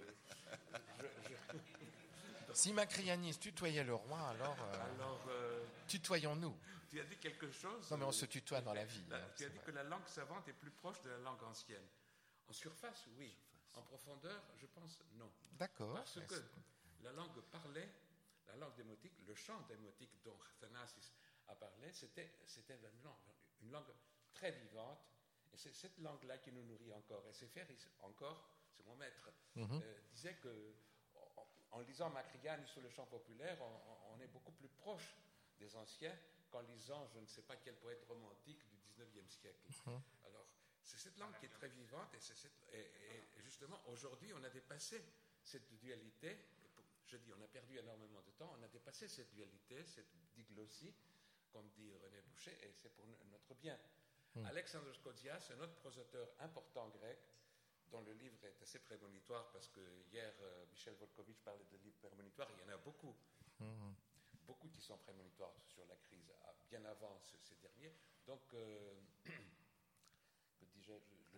Speaker 2: Si Macrianis tutoyait le roi, alors tutoyons-nous.
Speaker 5: Tu as dit quelque chose...
Speaker 2: Non, mais on se tutoie dans la vie.
Speaker 5: Tu as dit que la langue savante est plus proche de la langue ancienne. En surface, oui. En profondeur, je pense non.
Speaker 2: D'accord.
Speaker 5: Parce que la langue parlée, la langue démotique, le chant démotique dont Thanasis a parlé, c'était une langue très vivante. Et c'est cette langue-là qui nous nourrit encore. Et Séphéris, encore, c'est mon maître, disait que en lisant Macrianis sur le chant populaire, on est beaucoup plus proche des anciens qu'en lisant je ne sais pas quel poète romantique du 19e siècle. Alors, c'est cette langue qui est très vivante et justement, aujourd'hui, on a dépassé cette dualité. Je dis, on a perdu énormément de temps, on a dépassé cette dualité, cette diglossie, comme dit René Boucher, et c'est pour notre bien. Alexandros Kozias, un autre prosateur important grec, dont le livre est assez prémonitoire, parce que hier, Michel Volkovitch parlait de livres prémonitoires, il y en a beaucoup. Beaucoup qui sont prémonitoires sur la crise, bien avant ces derniers. Donc, que dis-je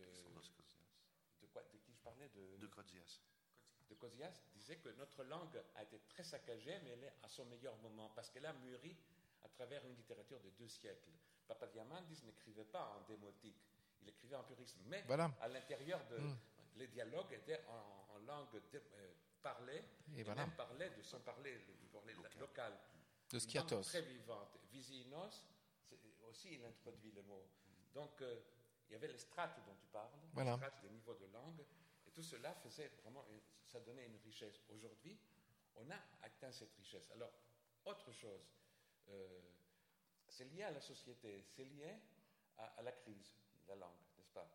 Speaker 5: de qui je parlais
Speaker 3: De Kozias.
Speaker 5: De Kozias disait que notre langue a été très saccagée, mais elle est à son meilleur moment, parce qu'elle a mûri à travers une littérature de 2 siècles. Papadiamandis n'écrivait pas en démotique, il écrivait en purisme, mais à l'intérieur les dialogues étaient en langue parlée, et même parlait de son parler local.
Speaker 2: De Skiatos.
Speaker 5: Très vivante. Vyzinos, aussi il introduit le mot. Donc, il y avait les strates dont tu parles, les strates des niveaux de langue, et tout cela faisait vraiment, ça donnait une richesse. Aujourd'hui, on a atteint cette richesse. Alors, autre chose, c'est lié à la société, c'est lié à la crise de la langue, n'est-ce pas?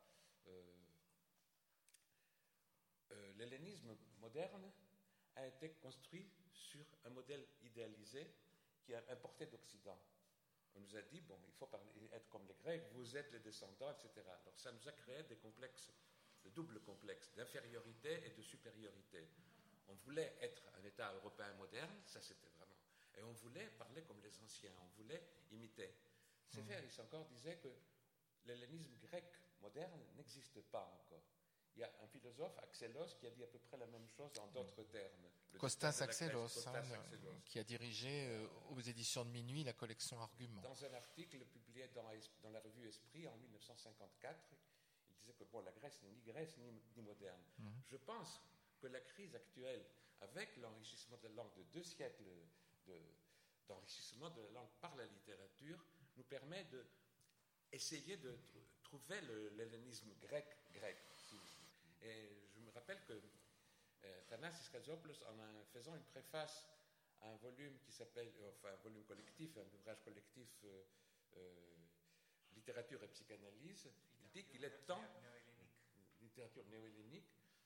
Speaker 5: L'hellénisme moderne a été construit sur un modèle idéalisé qui est importé d'Occident. On nous a dit, bon, il faut être comme les Grecs, vous êtes les descendants, etc. Alors ça nous a créé des complexes, de double complexe, d'infériorité et de supériorité. On voulait être un État européen moderne, ça c'était vraiment. Et on voulait parler comme les anciens, on voulait imiter. Sévère encore disait que l'hellénisme grec moderne n'existe pas encore. Il y a un philosophe, Axelos, qui a dit à peu près la même chose en d'autres termes.
Speaker 2: Kostas Axelos, qui a dirigé aux éditions de Minuit la collection Arguments.
Speaker 5: Dans un article publié dans la revue Esprit en 1954, il disait que bon, la Grèce n'est ni Grèce ni moderne. Je pense que la crise actuelle, avec l'enrichissement de la langue de 2 siècles d'enrichissement de la langue par la littérature, nous permet d'essayer de trouver l'hellénisme grec. Et je me rappelle que Thanasis Chrysopolos, en faisant une préface à un volume qui s'appelle, enfin un volume collectif, un ouvrage collectif, littérature et psychanalyse, il dit qu'il est temps, littérature néo-hellénique,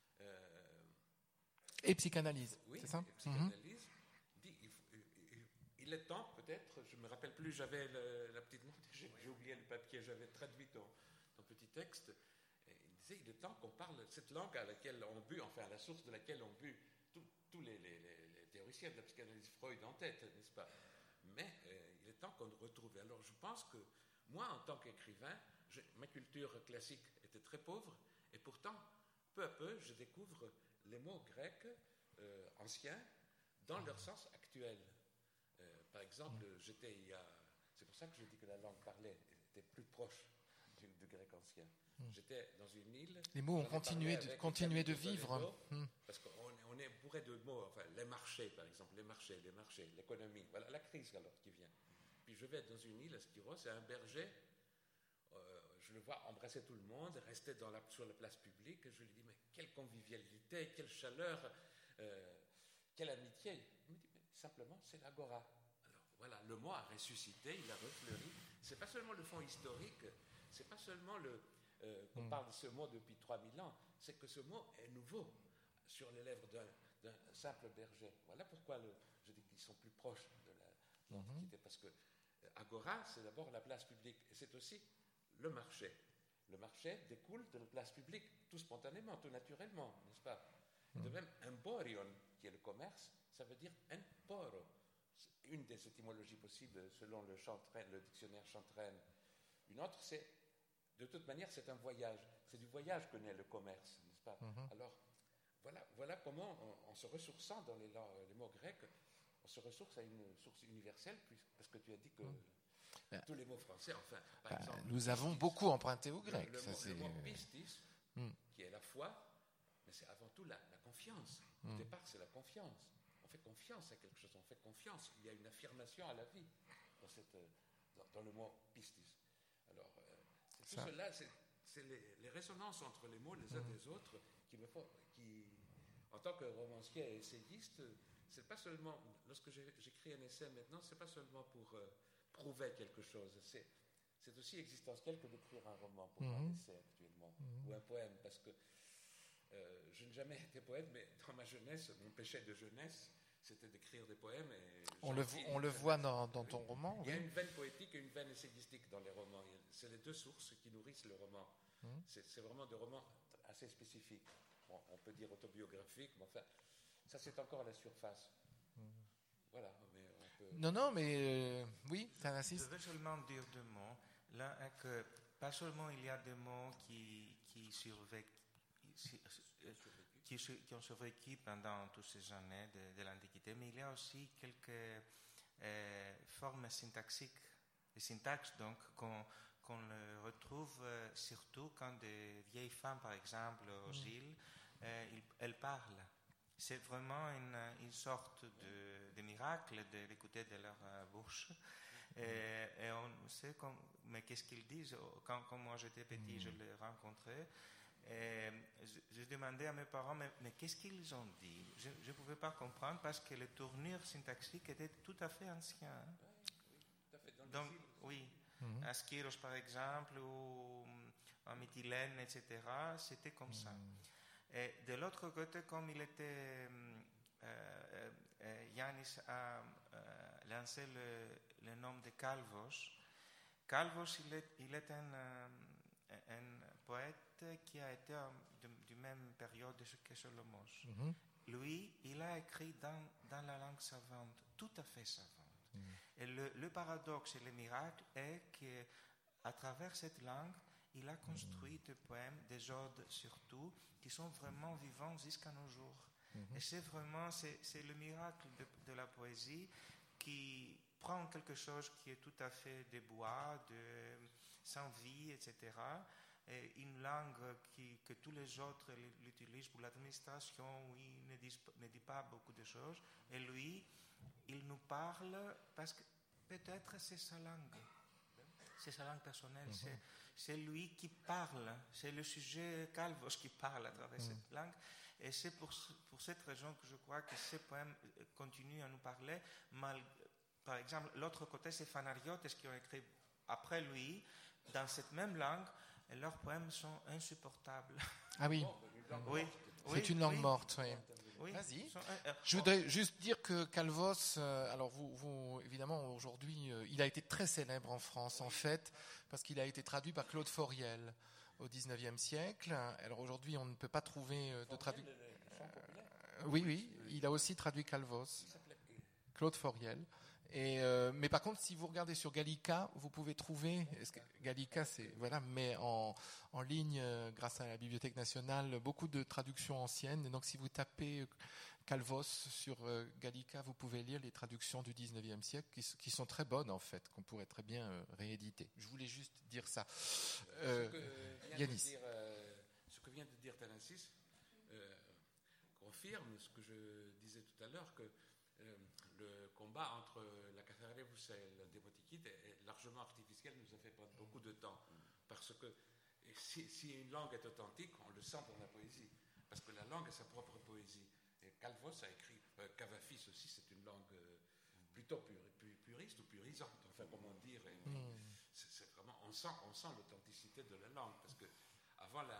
Speaker 2: et psychanalyse,
Speaker 5: oui,
Speaker 2: c'est ça?
Speaker 5: Et psychanalyse, dit il est temps peut-être, je ne me rappelle plus, j'avais la petite note, j'ai oublié le papier, j'avais traduit ton petit texte. Il est temps qu'on parle cette langue à laquelle on but, enfin à la source de laquelle on but tous les théoriciens de la psychanalyse Freud en tête, n'est-ce pas? Mais il est temps qu'on le retrouve. Alors je pense que moi, en tant qu'écrivain, ma culture classique était très pauvre, et pourtant, peu à peu, je découvre les mots grecs anciens dans leur sens actuel. Par exemple, c'est pour ça que je dis que la langue parlée était plus proche du grec ancien. J'étais dans une île.
Speaker 2: Les mots ont continué de vivre.
Speaker 5: Parce qu'on est bourré de mots, enfin, les marchés, par exemple, les marchés, l'économie. Voilà la crise alors qui vient. Puis je vais dans une île, à Skiros, et un berger, je le vois embrasser tout le monde, rester sur la place publique, et je lui dis, mais quelle convivialité, quelle chaleur, quelle amitié. Il me dit, mais simplement, c'est l'agora. Alors voilà, le mot a ressuscité, il a refleuri. C'est pas seulement le fond historique, c'est pas seulement qu'on parle de ce mot depuis 3000 ans, c'est que ce mot est nouveau sur les lèvres d'un simple berger. Voilà pourquoi je dis qu'ils sont plus proches de l'Antiquité, parce que agora, c'est d'abord la place publique, et c'est aussi le marché. Le marché découle de la place publique, tout spontanément, tout naturellement, n'est-ce pas? De même, emporion, qui est le commerce, ça veut dire emporo. C'est une des étymologies possibles selon le dictionnaire Chantraine. Une autre, c'est de toute manière, c'est un voyage. C'est du voyage que naît le commerce, n'est-ce pas? Alors, voilà comment, en se ressourçant dans les mots grecs, on se ressource à une source universelle, parce que tu as dit que tous les mots français, enfin, par exemple...
Speaker 2: Nous avons beaucoup emprunté au grec.
Speaker 5: Le mot pistis, qui est la foi, mais c'est avant tout la confiance. Au départ, c'est la confiance. On fait confiance à quelque chose, on fait confiance. Il y a une affirmation à la vie dans le mot pistis. Alors, tout cela, c'est les résonances entre les mots les uns des autres qui, en tant que romancier et essayiste, c'est pas seulement, lorsque j'écris un essai maintenant, c'est pas seulement pour prouver quelque chose, c'est aussi existentiel que d'écrire un roman pour un essai actuellement, ou un poème, parce que je n'ai jamais été poète, mais dans ma jeunesse, mon péché de jeunesse, c'était d'écrire des poèmes. Et
Speaker 2: on le voit dans ton roman.
Speaker 5: Il y a une veine poétique et une veine essayistique dans les romans. C'est les deux sources qui nourrissent le roman. C'est vraiment des romans assez spécifiques. Bon, on peut dire autobiographiques, mais enfin, ça c'est encore à la surface. Voilà. Mais on peut...
Speaker 2: Non, mais oui, Thanasis.
Speaker 4: Je veux seulement dire 2 mots. L'un est que pas seulement il y a des mots qui ont survécu pendant toutes ces années de l'Antiquité, mais il y a aussi quelques formes syntaxiques, des syntaxes donc qu'on retrouve surtout quand des vieilles femmes, par exemple, aux îles, elles parlent. C'est vraiment une sorte de miracle d'écouter de leur bouche. Et on sait, mais qu'est-ce qu'ils disent? Quand moi j'étais petit, je les rencontrais. Et je demandais à mes parents, mais qu'est-ce qu'ils ont dit? Je ne pouvais pas comprendre parce que les tournures syntaxiques étaient tout à fait anciennes.
Speaker 5: Oui, tout à fait.
Speaker 4: Donc, oui. À Skyros, par exemple, ou en Mytilène, etc., c'était comme ça. Et de l'autre côté, comme il était... Yannis a lancé le nom de Calvos. Calvos, il est un poète qui a été du même période que Solomos. Lui, il a écrit dans la langue savante, tout à fait savante. Et le paradoxe et le miracle est qu'à travers cette langue, il a construit des poèmes, des odes surtout, qui sont vraiment vivants jusqu'à nos jours. Et c'est le miracle de la poésie qui prend quelque chose qui est tout à fait de bois, sans vie, etc., et une langue que tous les autres l'utilisent pour l'administration, où il ne dit pas beaucoup de choses, et lui, il nous parle parce que peut-être c'est sa langue. C'est sa langue personnelle. C'est lui qui parle. C'est le sujet Calvos qui parle à travers cette langue. Et c'est pour cette raison que je crois que ces poèmes continuent à nous parler. Par exemple, l'autre côté, c'est Phanariotes qui ont écrit après lui, dans cette même langue, et leurs poèmes sont insupportables.
Speaker 2: Ah oui.
Speaker 4: Oui.
Speaker 2: C'est une langue morte, oui.
Speaker 4: Oui.
Speaker 2: Vas-y. Je voudrais juste dire que Calvos, alors vous évidemment aujourd'hui, il a été très célèbre en France en fait, parce qu'il a été traduit par Claude Fauriel au XIXe siècle. Alors aujourd'hui, on ne peut pas trouver de traduction. Oui, il a aussi traduit Calvos, Claude Fauriel. Mais par contre, si vous regardez sur Gallica, vous pouvez trouver Gallica, mais en ligne, grâce à la Bibliothèque nationale, beaucoup de traductions anciennes. Et donc, si vous tapez Calvos sur Gallica, vous pouvez lire les traductions du 19e siècle qui sont très bonnes, en fait, qu'on pourrait très bien rééditer. Je voulais juste dire ça. Yannis.
Speaker 5: Ce que vient de dire Thanasis confirme ce que je disais tout à l'heure, que le combat entre la Catharevus et la Démotikite est largement artificiel, nous a fait prendre beaucoup de temps. Parce que si une langue est authentique, on le sent dans la poésie. Parce que la langue a sa propre poésie. Et Calvos a écrit, Cavafis aussi, c'est une langue plutôt puriste ou purisante, enfin comment dire. C'est vraiment, on sent l'authenticité de la langue. Parce que avant la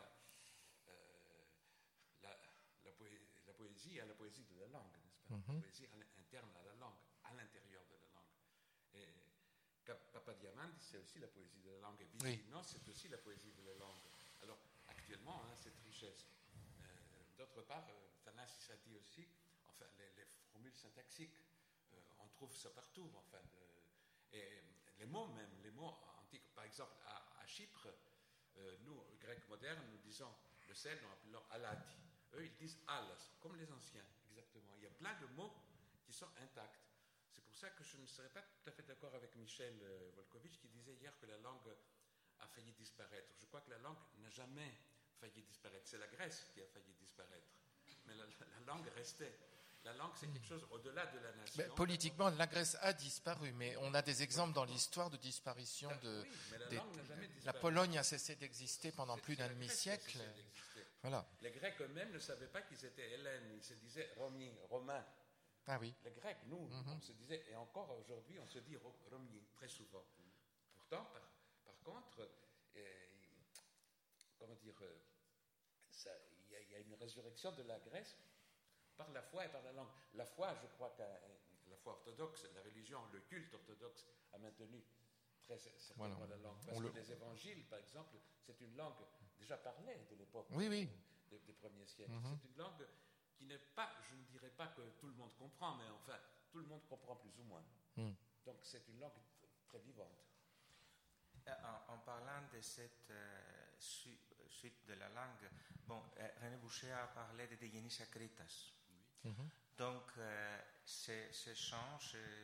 Speaker 5: poésie, il y a la poésie de la langue, n'est-ce pas? La poésie interne à la langue, à l'intérieur de la langue. Et Papadiamandis, c'est aussi la poésie de la langue. Et Vizino, c'est aussi la poésie de la langue. Alors, actuellement, cette richesse. D'autre part, Thanasis a dit aussi, enfin, les formules syntaxiques, on trouve ça partout, enfin. Et les mots même, les mots antiques. Par exemple, à Chypre, nous, grecs modernes, nous disons le sel, nous appelons alati. Eux, ils disent alas, comme les anciens, exactement. Il y a plein de mots qui sont intacts. C'est pour ça que je ne serais pas tout à fait d'accord avec Michel Volkovitch qui disait hier que la langue a failli disparaître. Je crois que la langue n'a jamais failli disparaître. C'est la Grèce qui a failli disparaître. Mais la langue restait. La langue, c'est quelque chose au-delà de la nation.
Speaker 2: Mais politiquement, la Grèce a disparu, mais on a des exemples dans l'histoire de disparition de... La Pologne a cessé d'exister pendant plus d'un demi-siècle. Voilà.
Speaker 5: Les Grecs eux-mêmes ne savaient pas qu'ils étaient hellènes, ils se disaient romains.
Speaker 2: Ah oui.
Speaker 5: Les Grecs, nous, on se disait, et encore aujourd'hui, on se dit romiens, très souvent. Pourtant, par contre, comment dire, il y a une résurrection de la Grèce par la foi et par la langue. La foi, je crois que la foi orthodoxe, la religion, le culte orthodoxe a maintenu très certainement la langue. Parce que les évangiles, par exemple, c'est une langue déjà parlée de l'époque des premiers siècles. C'est une langue qui n'est pas, je ne dirais pas que tout le monde comprend, mais enfin, tout le monde comprend plus ou moins. Donc c'est une langue très vivante.
Speaker 4: En parlant de cette suite de la langue, René Boucher a parlé de Dionysos Akritas. Donc, ces chants,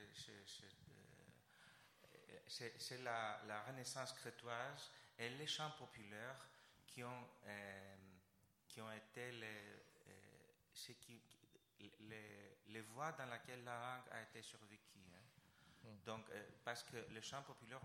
Speaker 4: c'est la Renaissance crétoise et les chants populaires qui ont été les voies dans lesquelles la langue a été survécue. Donc, parce que les chants populaires,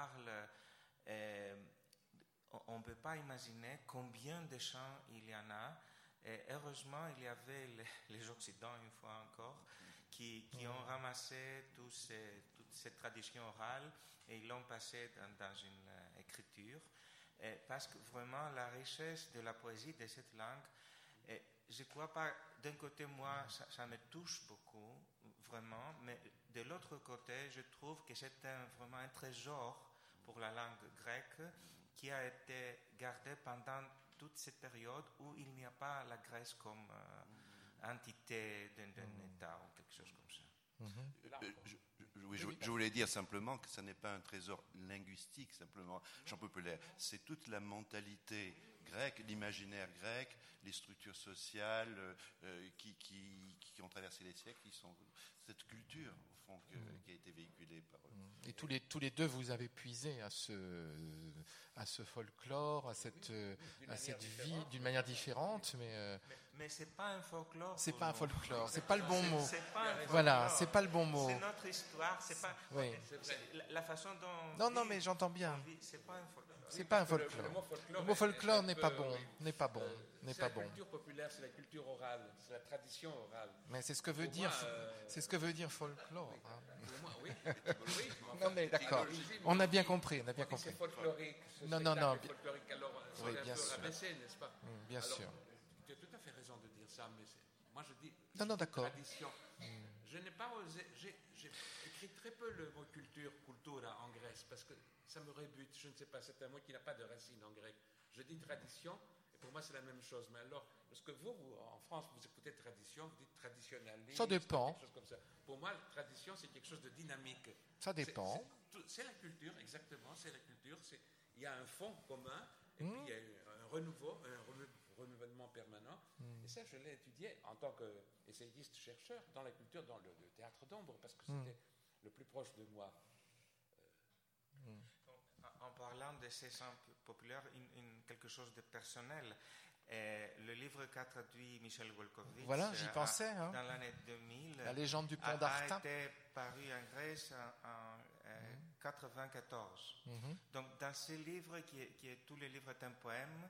Speaker 4: on ne peut pas imaginer combien de chants il y en a. Et heureusement, il y avait les Occidents, une fois encore, qui ont ramassé toutes cette tradition orale et ils l'ont passée dans une écriture. Parce que vraiment, la richesse de la poésie de cette langue, je ne crois pas, d'un côté, moi, ça me touche beaucoup, vraiment, mais de l'autre côté, je trouve que c'est vraiment un trésor pour la langue grecque qui a été gardé pendant toute cette période où il n'y a pas la Grèce comme entité d'un État ou quelque chose comme ça.
Speaker 3: Je voulais dire simplement que ce n'est pas un trésor linguistique, simplement, Jean populaire. C'est toute la mentalité grecque, l'imaginaire grec, les structures sociales qui ont traversé les siècles, qui sont cette culture, au fond, qui a été véhiculée par eux.
Speaker 2: Et tous les deux, vous avez puisé à ce folklore, à cette vie d'une manière différente,
Speaker 4: mais c'est pas un folklore.
Speaker 2: C'est pas un folklore, c'est pas le bon mot.
Speaker 4: C'est
Speaker 2: voilà, c'est pas le bon mot.
Speaker 4: C'est notre histoire, c'est pas.
Speaker 2: Oui.
Speaker 4: La façon dont.
Speaker 2: Non, mais j'entends bien.
Speaker 4: C'est pas un folklore.
Speaker 2: C'est pas un folklore. Le mot folklore n'est pas bon, n'est pas bon.
Speaker 5: C'est la culture populaire, c'est la culture orale, c'est la tradition orale.
Speaker 2: Mais c'est ce que veut dire, c'est ce que veut dire folklore. Hein.
Speaker 5: Pour moi, oui.
Speaker 2: Non mais d'accord, on a bien compris, on a bien compris.
Speaker 5: C'est folklorique.
Speaker 2: Non.
Speaker 5: Folklorique, alors
Speaker 2: Oui,
Speaker 5: c'est un
Speaker 2: bien
Speaker 5: peu
Speaker 2: sûr.
Speaker 5: rabaissé, n'est-ce pas?
Speaker 2: Bien
Speaker 5: alors,
Speaker 2: sûr.
Speaker 5: Tu as tout à fait raison de dire ça, mais moi je dis.
Speaker 2: Non, d'accord.
Speaker 5: Tradition. Je n'ai pas osé. J'ai écrit très peu le mot culture, cultura en Grèce, parce que ça me rebute. Je ne sais pas, c'est un mot qui n'a pas de racine en grec. Je dis tradition, et pour moi c'est la même chose. Mais alors, lorsque vous en France, vous écoutez tradition, vous dites traditionnalisme.
Speaker 2: Ça dépend.
Speaker 5: Quelque chose comme ça. Pour moi, la tradition, c'est quelque chose de dynamique.
Speaker 2: Ça dépend.
Speaker 5: C'est la culture, exactement, c'est la culture. Il y a un fond commun, et puis il y a un renouvellement permanent. Et ça, je l'ai étudié en tant qu'essayiste chercheur dans la culture, dans le théâtre d'ombre, parce que c'était le plus proche de moi.
Speaker 4: En parlant de ces chants populaires, quelque chose de personnel. Le livre qu'a traduit Michel Wolkowitz,
Speaker 2: voilà, j'y pensais,
Speaker 4: dans l'année 2000,
Speaker 2: la légende du pont d'Arta,
Speaker 4: a été paru en Grèce en 1994. Donc, dans ce livre, qui est tous les livres d'un poème,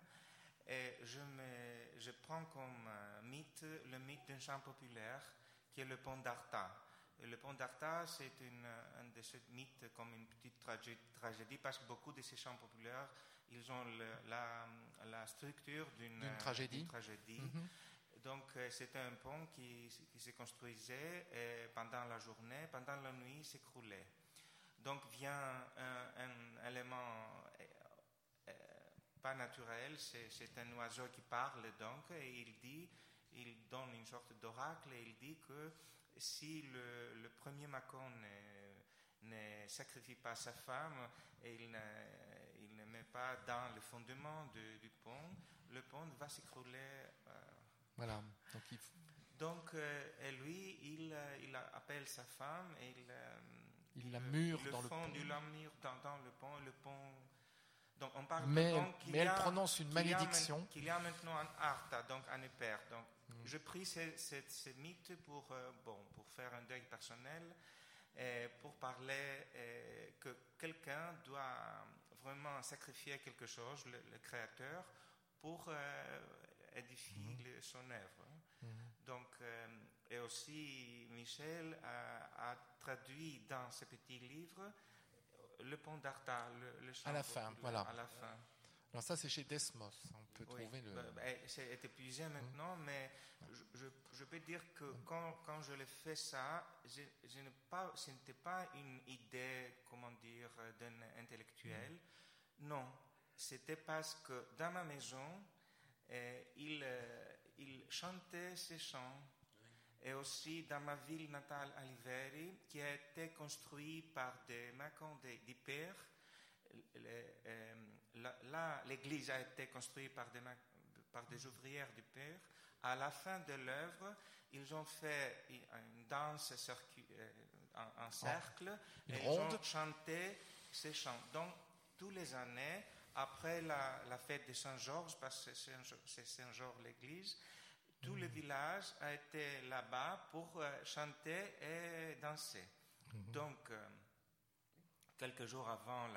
Speaker 4: je prends comme mythe le mythe d'un chant populaire qui est le pont d'Arta. Et le pont d'Arta, c'est un de ces mythes comme une petite tragédie, parce que beaucoup de ces chants populaires, ils ont la structure d'une tragédie. Donc, c'était un pont qui se construisait et pendant la journée, pendant la nuit, il s'écroulait. Donc, vient un élément pas naturel, c'est un oiseau qui parle, donc, et il donne une sorte d'oracle, et il dit que si le premier Macon ne sacrifie pas sa femme et il ne met pas dans le fondement du pont, le pont va s'écrouler.
Speaker 2: Voilà.
Speaker 4: Donc, et lui, il appelle sa femme et
Speaker 2: il la mure dans le pont.
Speaker 4: Il la mure dans le pont. Le pont. Donc, on parle
Speaker 2: mais elle
Speaker 4: prononce
Speaker 2: une malédiction.
Speaker 4: Qu'il y a maintenant un Arta, donc un Éper. Donc, je pris ce mythe pour faire un deuil personnel et pour parler que quelqu'un doit vraiment sacrifier quelque chose, le créateur, pour édifier son œuvre. Donc, et aussi, Michel a traduit dans ce petit livre le pont d'Arta, le chant
Speaker 2: à la fin, voilà.
Speaker 4: À la fin.
Speaker 2: Alors ça, c'est chez Desmos. On peut trouver le.
Speaker 4: C'est épuisé maintenant, mais je peux dire que quand je l'ai fait ça, ce n'était pas une idée, comment dire, d'un intellectuel. Non, c'était parce que dans ma maison, il chantait ces chants. Et aussi dans ma ville natale, à Liveri, qui a été construite par des Macons d'Hyper. Là, l'église a été construite par des ouvrières d'Hyper. À la fin de l'œuvre, ils ont fait une danse en cercle et ils ont chanté ces chants. Donc, tous les années, après la fête de Saint-Georges, parce que c'est Saint-Georges l'église, tout le village a été là-bas pour chanter et danser. Donc, quelques jours avant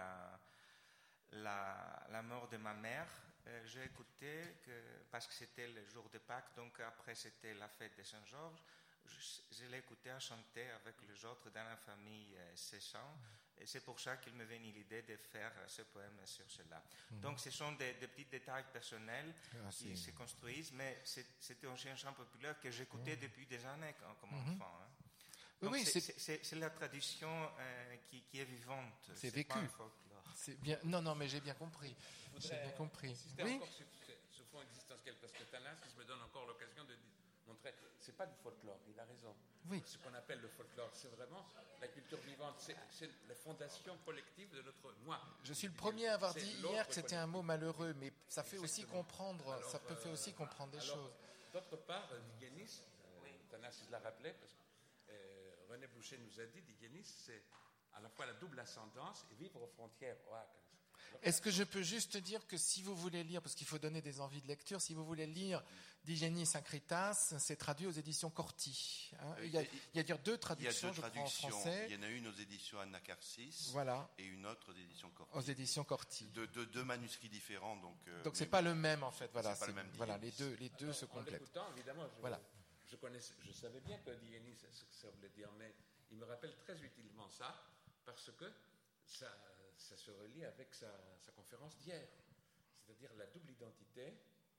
Speaker 4: la mort de ma mère, j'ai écouté, parce que c'était le jour de Pâques, donc après c'était la fête de Saint-Georges, je l'ai écouté à chanter avec les autres dans la famille ces chants, et c'est pour ça qu'il me venait l'idée de faire ce poème sur cela. Donc ce sont des petits détails personnels qui se construisent, mais c'était aussi un chant populaire que j'écoutais depuis des années comme enfant. Hein. Donc,
Speaker 2: oui,
Speaker 4: c'est la tradition qui est vivante.
Speaker 2: C'est vécu.
Speaker 4: Pas un folklore.
Speaker 2: C'est bien. Non, mais j'ai bien compris. J'ai bien compris. Oui.
Speaker 5: Encore sur ce fond existentiel, parce que Thanasis me donne encore l'occasion de montrer, c'est pas du folklore, il a raison.
Speaker 2: Oui.
Speaker 5: Ce qu'on appelle le folklore, c'est vraiment la culture vivante, c'est la fondation collective de notre moi.
Speaker 2: Je suis le premier à avoir dit hier que c'était un mot malheureux, mais ça fait aussi comprendre, alors, ça peut faire aussi comprendre des choses.
Speaker 5: D'autre part, Digenis, Thanasis l'a rappelé, parce que René Boucher nous a dit, Digenis, c'est à la fois la double ascendance et vivre aux frontières.
Speaker 2: Est-ce que je peux juste dire que si vous voulez lire, parce qu'il faut donner des envies de lecture, si vous voulez lire Digenis Acritas, c'est traduit aux éditions Corti. Hein. Il y a deux traductions, je crois, en français.
Speaker 3: Il y en a une aux éditions Anacarsis et une autre aux éditions Corti.
Speaker 2: Aux éditions Corti.
Speaker 3: De deux manuscrits différents. Donc
Speaker 2: c'est pas le même, en fait. Voilà,
Speaker 3: c'est pas le même
Speaker 2: voilà, les deux se complètent.
Speaker 5: En l'écoutant, évidemment,
Speaker 2: voilà.
Speaker 5: je savais bien que Digenis, ce que ça voulait dire, mais il me rappelle très utilement ça, parce que ça se relie avec sa conférence d'hier, c'est-à-dire la double identité,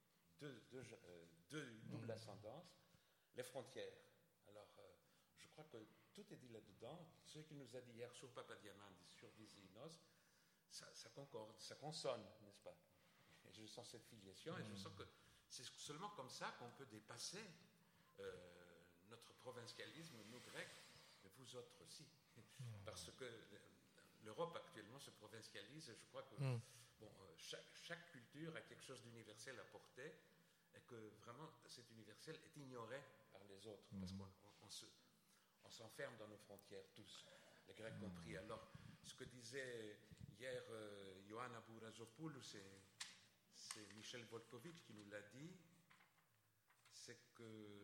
Speaker 5: double ascendance, les frontières. Alors, je crois que tout est dit là-dedans. Ce qu'il nous a dit hier sur Papadiamandis, sur Visinos, ça concorde, ça consonne, n'est-ce pas? Et je sens cette filiation, et je sens que c'est seulement comme ça qu'on peut dépasser notre provincialisme, nous Grecs, mais vous autres aussi. Parce que l'Europe actuellement se provincialise, je crois que chaque culture a quelque chose d'universel à porter, et que vraiment cet universel est ignoré par les autres, parce qu'on s'enferme dans nos frontières tous, les Grecs compris. Alors, ce que disait hier Ioanna Bourazopoulou, c'est Michel Volkovitch qui nous l'a dit, c'est que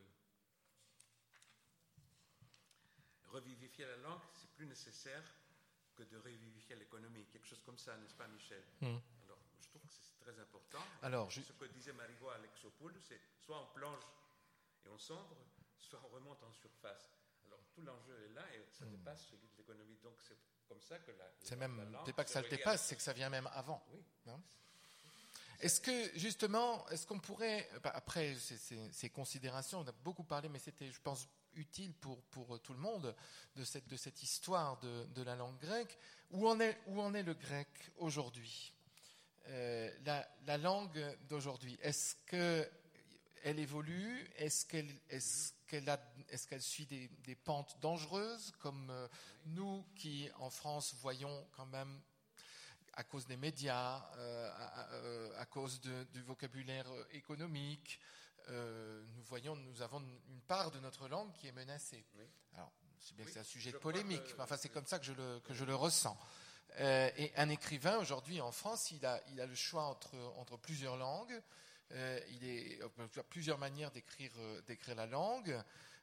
Speaker 5: revivifier la langue, c'est plus nécessaire que de revivifier l'économie, quelque chose comme ça, n'est-ce pas, Michel? Alors, je trouve que c'est très important. Alors, ce que disait Marigo Alexopoulos, c'est soit on plonge et on sombre, soit on remonte en surface. Alors, tout l'enjeu est là et ça dépasse celui de l'économie. Donc, c'est comme ça que
Speaker 2: c'est pas que ça le dépasse, c'est que ça vient même avant.
Speaker 5: Oui.
Speaker 2: Hein? Est-ce que, justement, est-ce qu'on pourrait, après ces considérations, on a beaucoup parlé, mais c'était, je pense, utile pour tout le monde de cette histoire de la langue grecque. Où en est le grec aujourd'hui? La langue d'aujourd'hui, est-ce qu'elle évolue? Est-ce qu'elle suit des pentes dangereuses, comme nous qui, en France, voyons quand même, à cause des médias, à cause du vocabulaire économique, nous avons une part de notre langue qui est menacée. Oui. Alors, c'est bien que c'est un sujet de polémique, mais enfin, c'est comme ça que je le ressens. Et un écrivain, aujourd'hui, en France, il a le choix entre plusieurs langues. Il a plusieurs manières d'écrire la langue.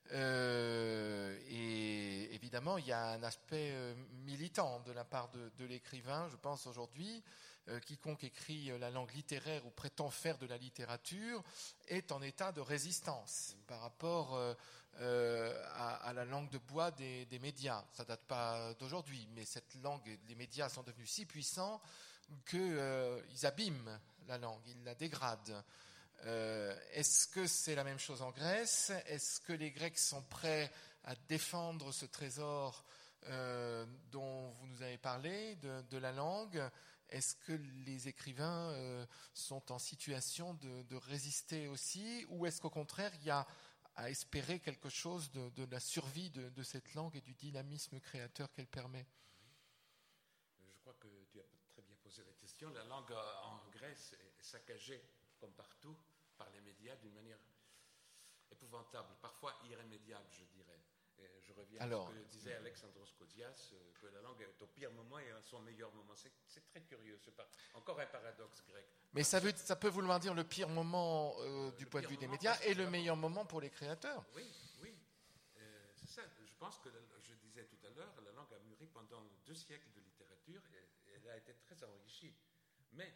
Speaker 2: Et évidemment, il y a un aspect militant de la part de l'écrivain, je pense, aujourd'hui. Quiconque écrit la langue littéraire ou prétend faire de la littérature est en état de résistance par rapport à la langue de bois des médias. Ça date pas d'aujourd'hui, mais cette langue, les médias sont devenus si puissants qu'ils abîment la langue, ils la dégradent. Est-ce que c'est la même chose en Grèce? Est-ce que les Grecs sont prêts à défendre ce trésor dont vous nous avez parlé, de la langue? Est-ce que les écrivains sont en situation de résister aussi, ou est-ce qu'au contraire, il y a à espérer quelque chose de la survie de cette langue et du dynamisme créateur qu'elle permet?
Speaker 5: Je crois que tu as très bien posé la question. La langue en Grèce est saccagée, comme partout, par les médias d'une manière épouvantable, parfois irrémédiable, je dirais. Et je reviens à ce que disait Alexandros Kodias, que la langue est au pire moment et à son meilleur moment. C'est très curieux, c'est encore un paradoxe grec.
Speaker 2: Mais ça peut vouloir dire le pire moment du point de vue des médias et le meilleur moment pour les créateurs.
Speaker 5: Oui, c'est ça. Je pense que, je disais tout à l'heure, la langue a mûri pendant 2 siècles de littérature et elle a été très enrichie. Mais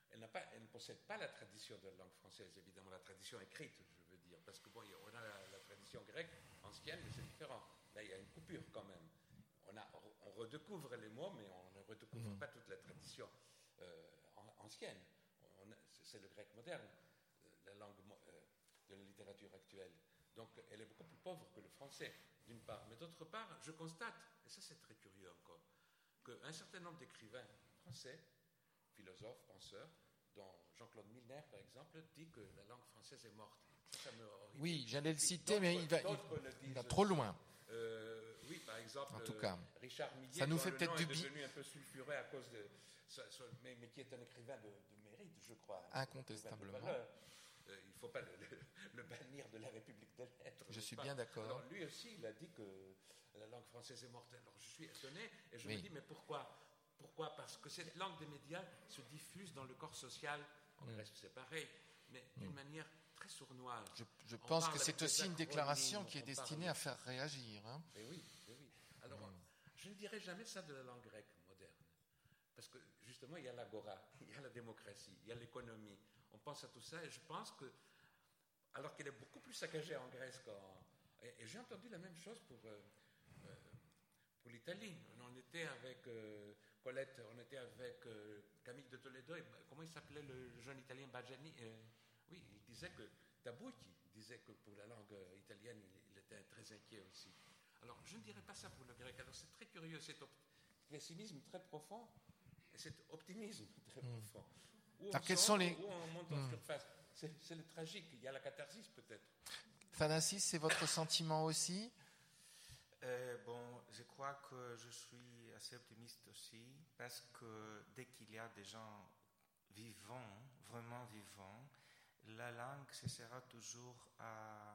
Speaker 5: elle ne possède pas la tradition de la langue française, évidemment, la tradition écrite, je veux dire, parce que bon, on a la tradition grecque ancienne, mais c'est différent. Là, il y a une coupure quand même. On redécouvre les mots, mais on ne redécouvre pas toute la tradition ancienne. C'est le grec moderne, la langue de la littérature actuelle. Donc, elle est beaucoup plus pauvre que le français, d'une part. Mais d'autre part, je constate, et ça c'est très curieux encore, qu'un certain nombre d'écrivains français, philosophes, penseurs, dont Jean-Claude Milner, par exemple, dit que la langue française est morte. Ça me horrifie.
Speaker 2: Oui, j'allais le citer, mais il va trop loin.
Speaker 5: Oui, par exemple,
Speaker 2: en tout cas,
Speaker 5: Richard Millet,
Speaker 2: ça nous fait peut-être
Speaker 5: est devenu un peu sulfureux à cause de... mais qui est un écrivain de mérite, je crois.
Speaker 2: Incontestablement.
Speaker 5: Il ne faut pas le bannir de la République des lettres.
Speaker 2: Je suis bien d'accord.
Speaker 5: Alors, lui aussi, il a dit que la langue française est morte. Alors je suis étonné et je me dis, mais pourquoi ? Pourquoi ? Parce que cette langue des médias se diffuse dans le corps social, en Grèce c'est pareil, mais d'une manière très sournoise.
Speaker 2: Je pense que c'est aussi une déclaration qui est destinée à faire réagir. Hein.
Speaker 5: Mais oui. Alors, je ne dirais jamais ça de la langue grecque moderne. Parce que justement, il y a l'agora, il y a la démocratie, il y a l'économie. On pense à tout ça et je pense que, alors qu'elle est beaucoup plus saccagée en Grèce et j'ai entendu la même chose pour l'Italie. On était avec Colette, on était avec Camille de Toledo, et comment il s'appelait le jeune Italien Bajani oui, il disait que Tabucchi disait que pour la langue italienne, il était très inquiet aussi. Alors, je ne dirais pas ça pour le grec. Alors, c'est très curieux, cet pessimisme très profond et cet optimisme très profond.
Speaker 2: Alors, quels sont les...
Speaker 5: Où on monte en surface. C'est le tragique. Il y a la catharsis, peut-être.
Speaker 2: Thanasis, c'est votre sentiment aussi ?
Speaker 4: Bon, je crois que je suis assez optimiste aussi, parce que dès qu'il y a des gens vivants, vraiment vivants, la langue cessera toujours à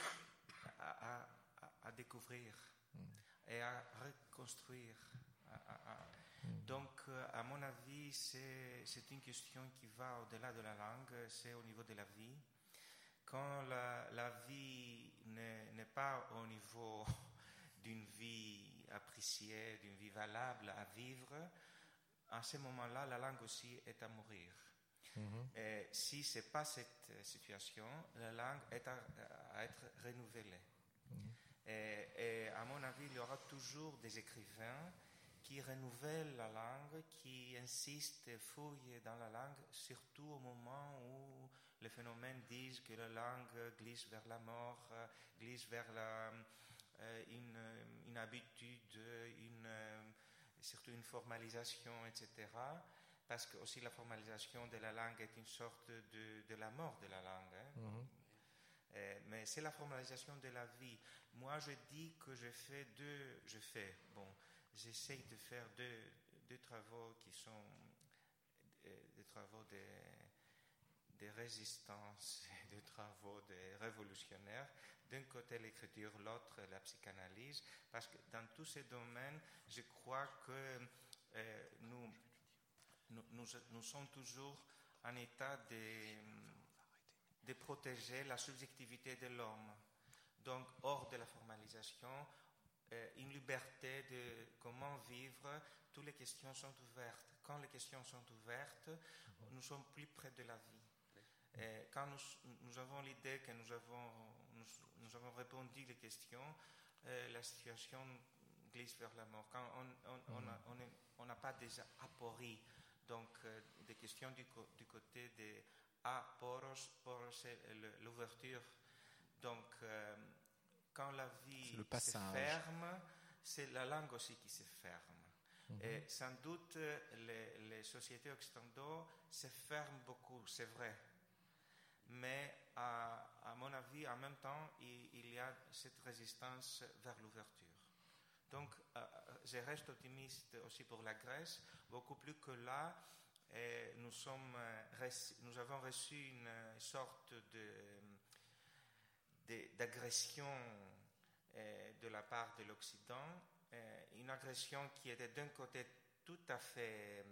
Speaker 4: découvrir et à reconstruire. Donc, à mon avis, c'est une question qui va au-delà de la langue, c'est au niveau de la vie. Quand la vie n'est pas au niveau d'une vie appréciée, d'une vie valable à vivre, à ce moment-là, la langue aussi est à mourir. Et si ce n'est pas cette situation, la langue est à être renouvelée. Et à mon avis, il y aura toujours des écrivains qui renouvellent la langue, qui insistent, fouillent dans la langue, surtout au moment où les phénomènes disent que la langue glisse vers la mort, glisse vers une habitude, surtout une formalisation, etc. Parce que aussi la formalisation de la langue est une sorte de la mort de la langue. Hein. Mais c'est la formalisation de la vie. Moi, je dis que j'essaie de faire deux travaux qui sont des travaux de résistance, des travaux des révolutionnaires. D'un côté l'écriture, l'autre la psychanalyse, parce que dans tous ces domaines, je crois que nous sommes toujours en état de protéger la subjectivité de l'homme. Donc, hors de la formalisation, une liberté de comment vivre, toutes les questions sont ouvertes. Quand les questions sont ouvertes, nous sommes plus près de la vie. Et quand nous avons l'idée que nous avons répondu les questions, la situation glisse vers la mort. Quand on n'a pas déjà aporie, donc des questions du côté des aporos, c'est l'ouverture. Donc, quand la vie se ferme, c'est la langue aussi qui se ferme. Et sans doute, les sociétés occidentales se ferment beaucoup, c'est vrai. Mais à mon avis, en même temps, il y a cette résistance vers l'ouverture. Donc, je reste optimiste aussi pour la Grèce, beaucoup plus que là. Nous avons reçu une sorte d'agression de la part de l'Occident, une agression qui était d'un côté tout à fait,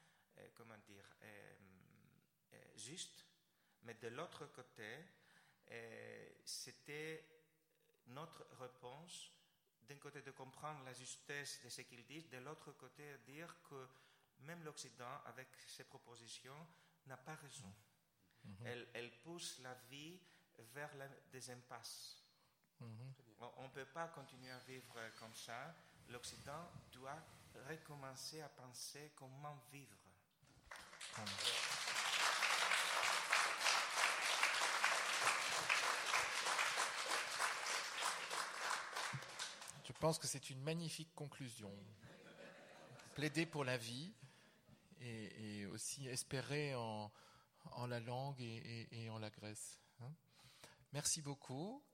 Speaker 4: juste, mais de l'autre côté, c'était notre réponse, d'un côté de comprendre la justesse de ce qu'ils disent, de l'autre côté dire que même l'Occident, avec ses propositions, n'a pas raison. Elle pousse la vie vers des impasses. On ne peut pas continuer à vivre comme ça. L'Occident doit recommencer à penser comment vivre.
Speaker 2: Je pense que c'est une magnifique conclusion. Plaider pour la vie et aussi espérer en la langue et en la Grèce. Merci beaucoup.